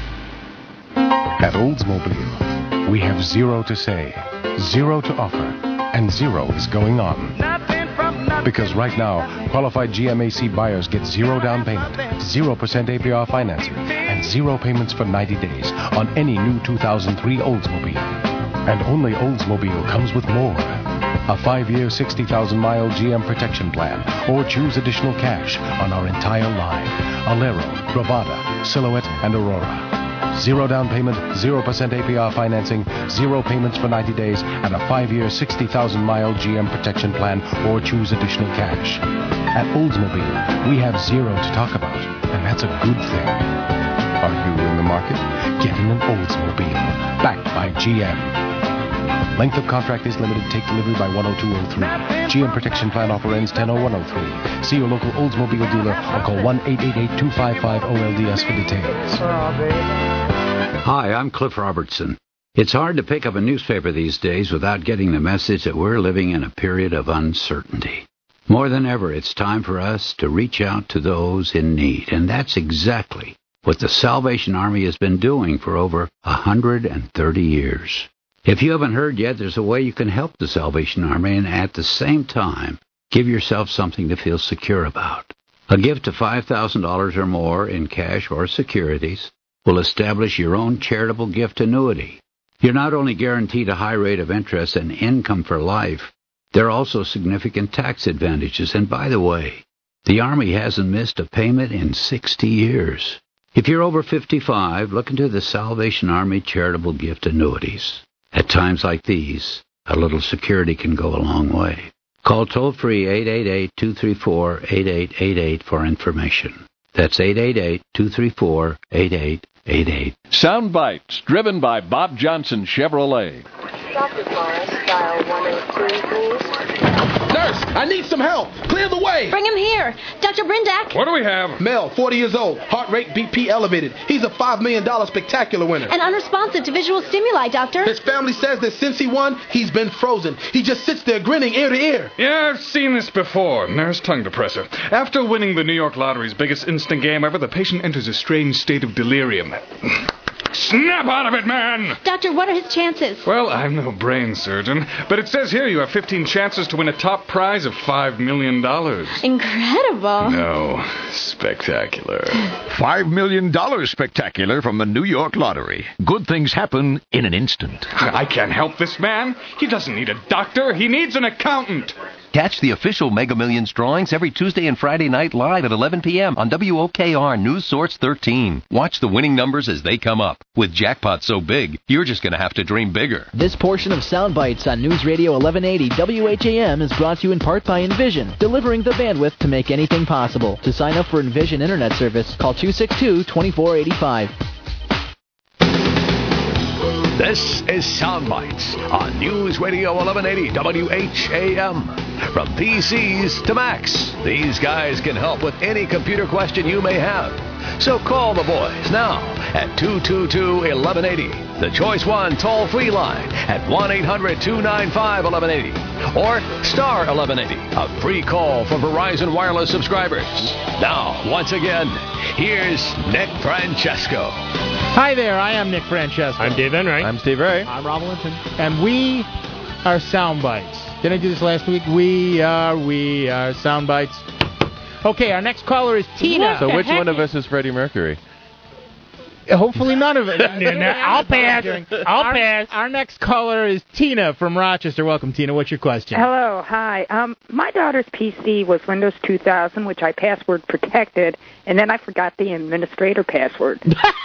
At Oldsmobile, we have zero to say, zero to offer, and zero is going on. Because right now, qualified GMAC buyers get zero down payment, 0% APR financing, and zero payments for 90 days on any new 2003 Oldsmobile. And only Oldsmobile comes with more. A 5-year, 60,000-mile GM protection plan, or choose additional cash on our entire line. Alero, Bravada, Silhouette, and Aurora. Zero down payment, 0% APR financing, zero payments for 90 days, and a 5-year, 60,000-mile GM protection plan, or choose additional cash. At Oldsmobile, we have zero to talk about, and that's a good thing. Are you in the market? Get in an Oldsmobile, backed by GM. Length of contract is limited. Take delivery by 10203. GM protection plan offer ends 10/01/03. See your local Oldsmobile dealer or call 1-888-255-OLDS for details. Hi, I'm Cliff Robertson. It's hard to pick up a newspaper these days without getting the message that we're living in a period of uncertainty. More than ever, it's time for us to reach out to those in need, and that's exactly what the Salvation Army has been doing for over 130 years. If you haven't heard yet, there's a way you can help the Salvation Army and at the same time give yourself something to feel secure about. A gift of $5,000 or more in cash or securities will establish your own charitable gift annuity. You're not only guaranteed a high rate of interest and income for life, there are also significant tax advantages. And by the way, the Army hasn't missed a payment in 60 years. If you're over 55, look into the Salvation Army charitable gift annuities. At times like these, a little security can go a long way. Call toll-free 888-234-8888 for information. That's 888-234-8888. Sound Bites, driven by Bob Johnson Chevrolet. Dr. Forrest, dial 102, please. Nurse, I need some help. Clear the way. Bring him here. Dr. Brindak. What do we have? Mel, 40 years old. Heart rate, BP elevated. He's a $5 million spectacular winner. And unresponsive to visual stimuli, Doctor. His family says that since he won, he's been frozen. He just sits there grinning ear to ear. Yeah, I've seen this before. Nurse tongue depressor. After winning the New York Lottery's biggest instant game ever, the patient enters a strange state of delirium. Snap out of it, man! Doctor, what are his chances? Well, I'm no brain surgeon, but it says here you have 15 chances to win a top prize of $5 million. Incredible. No, spectacular. $5 million spectacular from the New York Lottery. Good things happen in an instant. I can't help this man. He doesn't need a doctor. He needs an accountant. Catch the official Mega Millions drawings every Tuesday and Friday night live at 11 p.m. on WOKR News Source 13. Watch the winning numbers as they come up. With jackpots so big, you're just going to have to dream bigger. This portion of Sound Bites on News Radio 1180 WHAM is brought to you in part by Envision, delivering the bandwidth to make anything possible. To sign up for Envision Internet Service, call 262-2485. This is Soundbites on News Radio 1180 WHAM. From PCs to Macs, these guys can help with any computer question you may have. So call the boys now at 222-1180, the Choice 1 toll-free line at 1-800-295-1180, or star 1180, a free call for Verizon Wireless subscribers. Now, once again, here's Nick Francesco. Hi there, I am Nick Francesco. I'm Dave Enright. I'm Steve Ray. I'm Rob Linton. And we are Soundbites. Did I do this last week? We are Soundbites. Okay, our next caller is Tina. So which one of us is Freddie Mercury? Hopefully none of it. I'll pass. I'll pass. Our next caller is Tina from Rochester. Welcome, Tina. What's your question? Hello. Hi. My daughter's PC was Windows 2000, which I password protected, and then I forgot the administrator password.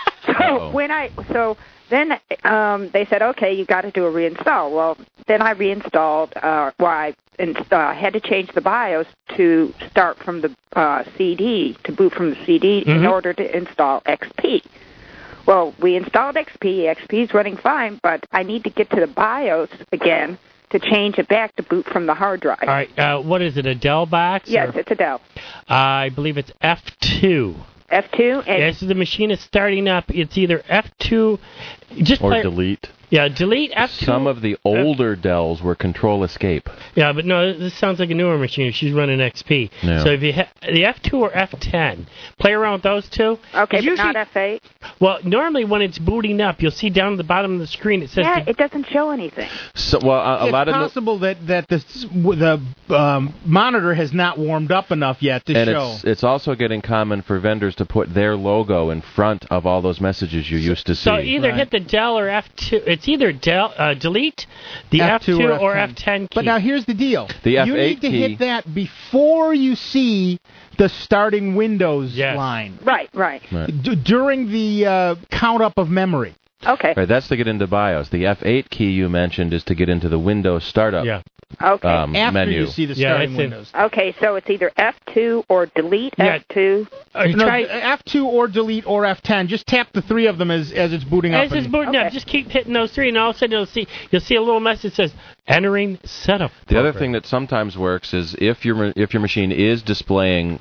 Then they said, okay, you got to do a reinstall. Well, then I reinstalled. I had to change the BIOS to start from the CD, to boot from the CD in order to install XP. Well, we installed XP. XP is running fine, but I need to get to the BIOS again to change it back to boot from the hard drive. All right. What is it, a Dell box? Yes, it's a Dell. I believe it's F2. F2? Yes, the machine is starting up. It's either F2... Or delete. Yeah, delete F2. Some of the older Dells were Control Escape. Yeah, but no, this sounds like a newer machine. She's running XP. No. So if you the F2 or F10, play around with those two. Okay, but not F8? Well, normally when it's booting up, you'll see down at the bottom of the screen it says... it doesn't show anything. So, a lot of... It's possible that the monitor has not warmed up enough yet to show. It's also getting common for vendors to put their logo in front of all those messages you used to see. So either hit the Dell or F2. It's either delete the F2 or F10 key. But now here's the deal. The F8 you need to key. hit that before you see the starting Windows line. Right. During the count up of memory. Okay. Right, that's to get into BIOS. The F8 key you mentioned is to get into the Windows startup Okay. After menu. you see the starting Windows. Okay, so it's either F2 or delete F2. F2 or delete or F10. Just tap the three of them as it's booting up. As it's booting up, just keep hitting those three, and all of a sudden you'll see a little message that says entering setup. The other thing that sometimes works is if your machine is displaying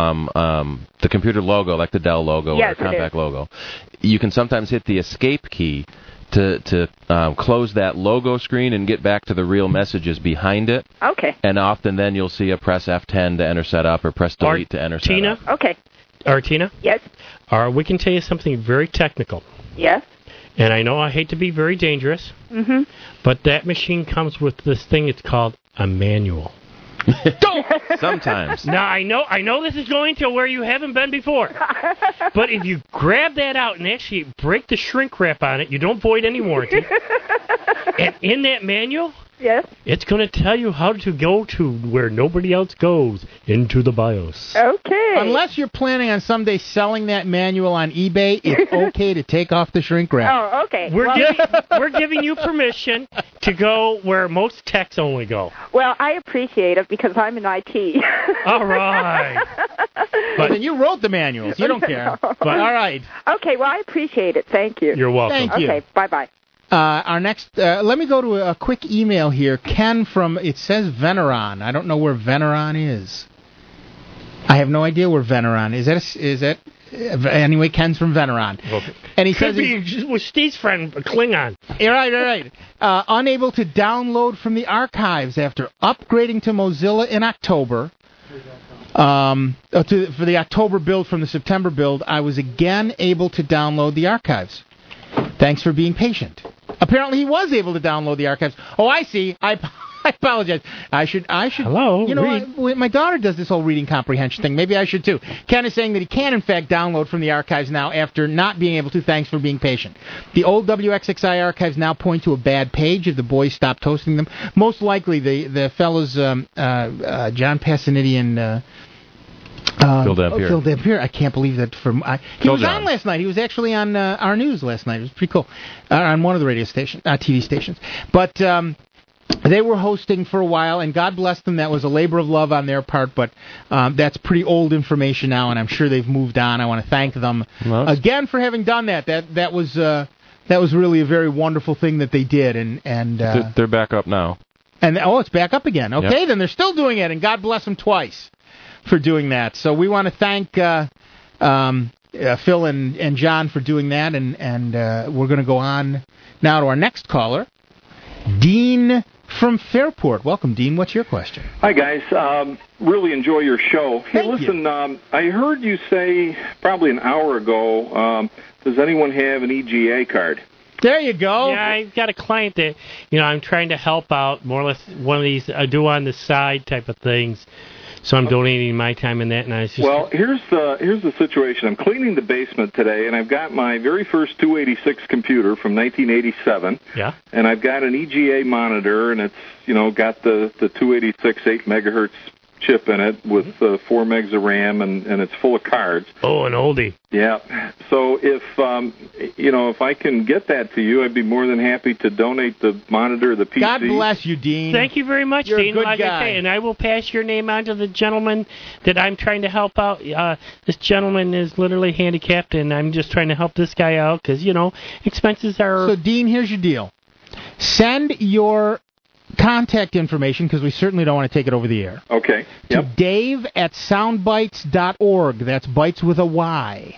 the computer logo, like the Dell logo or the Compaq logo, you can sometimes hit the escape key to close that logo screen and get back to the real messages behind it. Okay. And often then you'll see a press F10 to enter setup or press delete to enter setup. Okay. Tina? Yes. We can tell you something very technical. Yes. And I know I hate to be very dangerous, but that machine comes with this thing. It's called a manual. Sometimes. Now, I know this is going to where you haven't been before. But if you grab that out and actually break the shrink wrap on it, you don't void any warranty. And in that manual, it's going to tell you how to go to where nobody else goes, into the BIOS. Okay. Unless you're planning on someday selling that manual on eBay, it's okay to take off the shrink wrap. Oh, okay. We're giving you permission to go where most techs only go. Well, I appreciate it because I'm in IT. All right. But then you wrote the manuals. You don't care. But all right. Okay, well, I appreciate it. Thank you. You're welcome. Thank you. Okay, bye-bye. Our next, let me go to a quick email here. Ken from, it says Veneron. I don't know where Veneron is. I have no idea where Veneron is. Anyway, Ken's from Veneron. Okay. And he Could says be with Steve's friend, Klingon. Right. Unable to download from the archives after upgrading to Mozilla in October. For the October build from the September build, I was again able to download the archives. Thanks for being patient. Apparently he was able to download the archives. Oh, I see. I I apologize. I should. Hello. You know, my daughter does this whole reading comprehension thing. Maybe I should too. Ken is saying that he can, in fact, download from the archives now after not being able to. Thanks for being patient. The old WXXI archives now point to a bad page if the boys stop toasting them. Most likely, the fellows, John Passaniti and Phil Dampier. Phil Dampier. I can't believe that. He was on last night. He was actually on our news last night. It was pretty cool. On one of the radio stations, TV stations. But they were hosting for a while, and God bless them. That was a labor of love on their part, but that's pretty old information now, and I'm sure they've moved on. I want to thank them again for having done that. That was really a very wonderful thing that they did, and they're back up now. And it's back up again. Okay, Yep. then they're still doing it, and God bless them twice for doing that. So we want to thank Phil and John for doing that, and we're going to go on now to our next caller, Dean from Fairport. Welcome, Dean. What's your question? Hi, guys. Really enjoy your show. Hey, listen, I heard you say probably an hour ago, does anyone have an EGA card? There you go. Yeah, I've got a client that, I'm trying to help out, more or less one of these do on the side type of things. So I'm donating my time in that, and I was just... Well, here's the situation. I'm cleaning the basement today, and I've got my very first 286 computer from 1987. Yeah. And I've got an EGA monitor, and it's got the 286 8 megahertz chip in it with 4 megs of RAM, and it's full of cards. Oh, an oldie. Yeah. So if if I can get that to you, I'd be more than happy to donate the monitor, the PC. God bless you, Dean. Thank you very much, You're Dean. a good like guy. I say, and I will pass your name on to the gentleman that I'm trying to help out. This gentleman is literally handicapped, and I'm just trying to help this guy out because, expenses are... So, Dean, here's your deal. Send your contact information, because we certainly don't want to take it over the air. Okay. To Dave@soundbites.org. That's bites with a Y.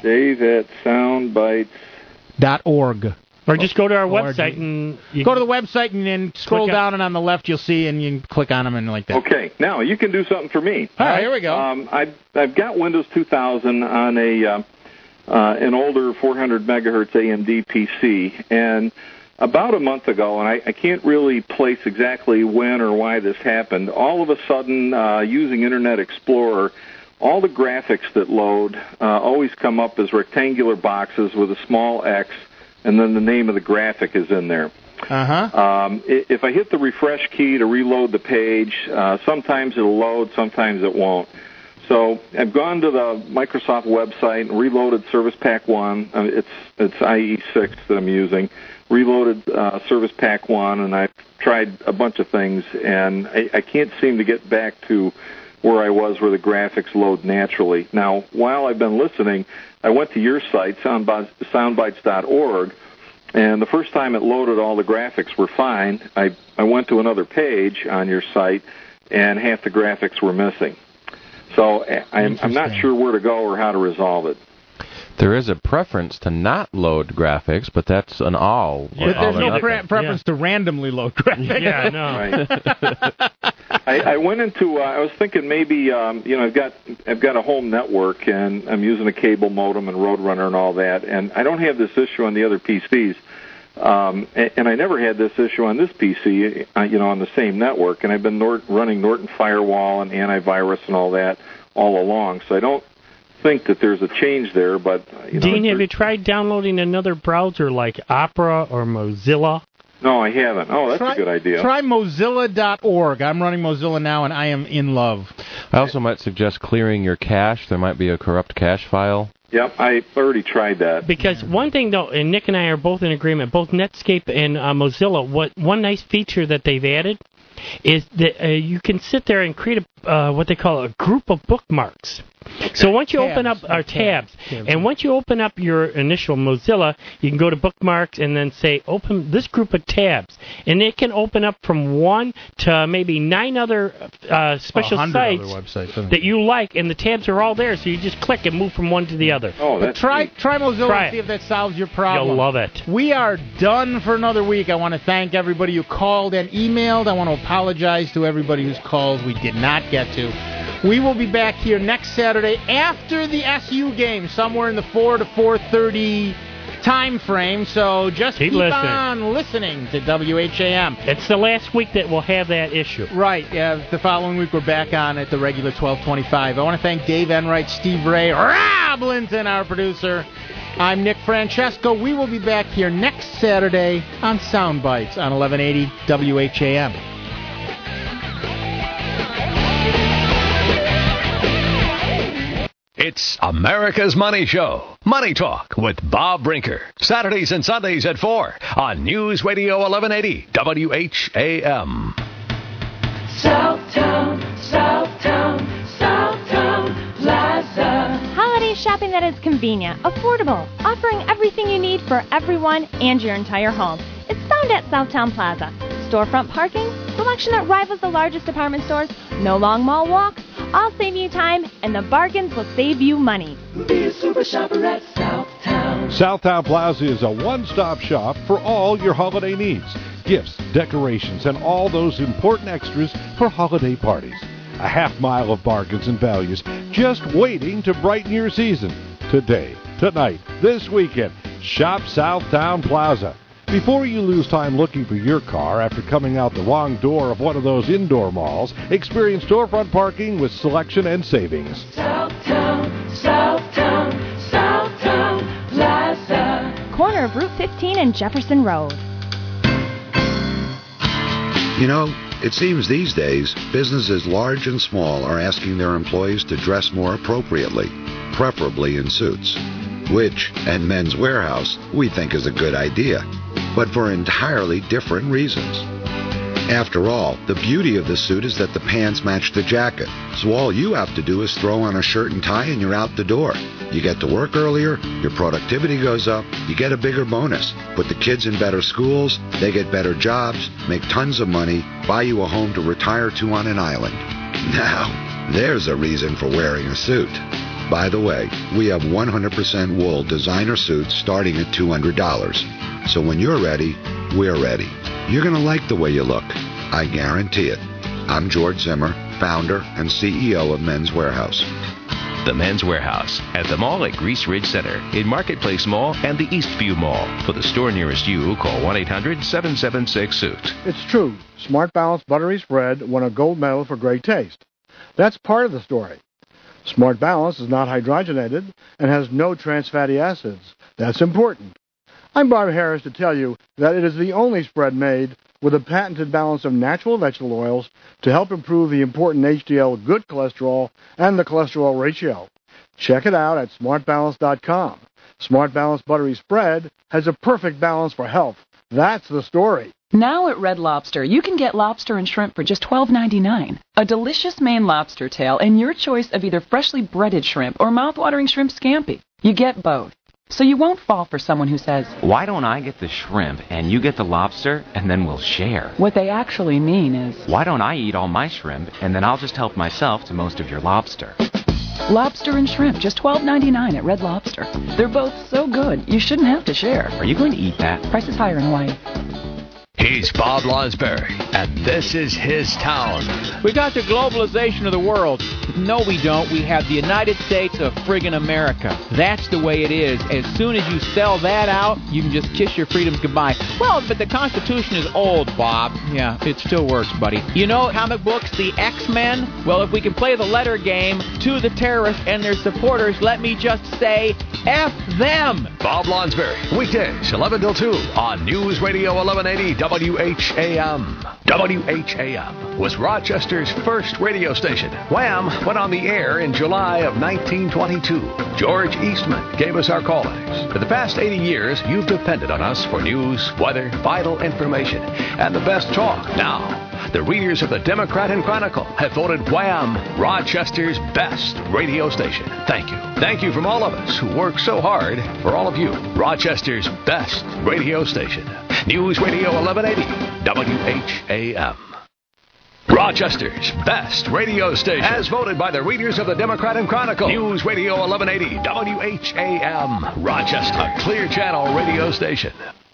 Dave@soundbites.org. Or just go to our website and... Go to the website and then scroll Click down, and on the left you'll see, and you can click on them and like that. Okay. Now, you can do something for me. All right, here we go. I've got Windows 2000 on an older 400 megahertz AMD PC, and about a month ago, and I can't really place exactly when or why this happened, all of a sudden, using Internet Explorer, all the graphics that load always come up as rectangular boxes with a small X, and then the name of the graphic is in there. If I hit the refresh key to reload the page, sometimes it'll load, sometimes it won't. So I've gone to the Microsoft website and reloaded Service Pack 1. It's IE6 that I'm using. Reloaded Service Pack 1, and I've tried a bunch of things, and I can't seem to get back to where I was where the graphics load naturally. Now, while I've been listening, I went to your site, soundbites.org, and the first time it loaded, all the graphics were fine. I went to another page on your site, and half the graphics were missing. So I'm not sure where to go or how to resolve it. There is a preference to not load graphics, but that's an all. But there's no preference to randomly load graphics. Yeah, no. I went into. I was thinking maybe I've got a home network and I'm using a cable modem and Roadrunner and all that, and I don't have this issue on the other PCs. And I never had this issue on this PC, on the same network, and I've been running Norton Firewall and antivirus and all that all along. So I don't think that there's a change there, but... Dean, have you tried downloading another browser like Opera or Mozilla? No, I haven't. Oh, that's a good idea. Try Mozilla.org. I'm running Mozilla now, and I am in love. I also might suggest clearing your cache. There might be a corrupt cache file. Yep, I already tried that. Because one thing, though, and Nick and I are both in agreement, both Netscape and Mozilla, one nice feature that they've added is that you can sit there and create what they call a group of bookmarks. So once you open up our tabs, and once you open up your initial Mozilla, you can go to bookmarks and then say, open this group of tabs. And it can open up from 1 to maybe 9 other special sites that you like, and the tabs are all there, so you just click and move from one to the other. Oh, that's try Mozilla Try and see if that solves your problem. You'll love it. We are done for another week. I want to thank everybody who called and emailed. I want to apologize to everybody whose calls we did not get to. We will be back here next Saturday after the SU game, somewhere in the 4 to 4:30 time frame, so just keep listening. on listening to WHAM. It's the last week that we'll have that issue. Right. Yeah, the following week we're back on at the regular 12:25. I want to thank Dave Enright, Steve Ray, Rob Linton, our producer. I'm Nick Francesco. We will be back here next Saturday on Soundbites on 1180 WHAM. It's America's Money Show. Money Talk with Bob Brinker. Saturdays and Sundays at 4 on News Radio 1180 WHAM. Southtown, Southtown, Southtown Plaza. Holiday shopping that is convenient, affordable, offering everything you need for everyone and your entire home. It's found at Southtown Plaza. Storefront parking, selection that rivals the largest department stores, no long mall walks, all save you time, and the bargains will save you money. Be a super shopper at Southtown. Southtown Plaza is a one-stop shop for all your holiday needs. Gifts, decorations, and all those important extras for holiday parties. A half mile of bargains and values just waiting to brighten your season. Today, tonight, this weekend, shop Southtown Plaza. Before you lose time looking for your car after coming out the wrong door of one of those indoor malls, experience storefront parking with selection and savings. Southtown, Southtown, Southtown Plaza. Corner of Route 15 and Jefferson Road. You know, it seems these days, businesses large and small are asking their employees to dress more appropriately, preferably in suits, which, at Men's Warehouse, we think is a good idea, but for entirely different reasons. After all, the beauty of the suit is that the pants match the jacket, so all you have to do is throw on a shirt and tie and you're out the door. You get to work earlier, your productivity goes up, you get a bigger bonus, put the kids in better schools, they get better jobs, make tons of money, buy you a home to retire to on an island. Now, there's a reason for wearing a suit. By the way, we have 100% wool designer suits starting at $200. So when you're ready, we're ready. You're going to like the way you look. I guarantee it. I'm George Zimmer, founder and CEO of Men's Warehouse. The Men's Warehouse at the mall at Grease Ridge Center, in Marketplace Mall and the Eastview Mall. For the store nearest you, call 1-800-776-SUIT. It's true. Smart Balance Buttery Spread won a gold medal for great taste. That's part of the story. Smart Balance is not hydrogenated and has no trans fatty acids. That's important. I'm Bob Harris to tell you that it is the only spread made with a patented balance of natural vegetable oils to help improve the important HDL good cholesterol and the cholesterol ratio. Check it out at smartbalance.com. Smart Balance Buttery Spread has a perfect balance for health. That's the story. Now at Red Lobster, you can get lobster and shrimp for just $12.99. A delicious Maine lobster tail and your choice of either freshly breaded shrimp or mouth-watering shrimp scampi. You get both. So you won't fall for someone who says, "Why don't I get the shrimp and you get the lobster and then we'll share?" What they actually mean is, "Why don't I eat all my shrimp and then I'll just help myself to most of your lobster?" Lobster and shrimp, just $12.99 at Red Lobster. They're both so good, you shouldn't have to share. Are you going to eat that? Price is higher in Hawaii. He's Bob Lonsberry, and this is his town. We got the globalization of the world. No, we don't. We have the United States of friggin' America. That's the way it is. As soon as you sell that out, you can just kiss your freedoms goodbye. Well, but the Constitution is old, Bob. Yeah, it still works, buddy. You know, comic books, the X-Men? Well, if we can play the letter game to the terrorists and their supporters, let me just say, F them! Bob Lonsberry, weekdays, 11 till 2 on News Radio 1180 WHAM. WHAM was Rochester's first radio station. Wham went on the air in July of 1922. George Eastman gave us our callings. For the past 80 years, you've depended on us for news, weather, vital information, and the best talk. Now, the readers of the Democrat and Chronicle have voted Wham Rochester's best radio station. Thank you. Thank you from all of us who work so hard for all of you. Rochester's best radio station. News Radio 1180 WHAM. Rochester's best radio station, as voted by the readers of the Democrat and Chronicle. News Radio 1180 WHAM. Rochester, a Clear Channel radio station.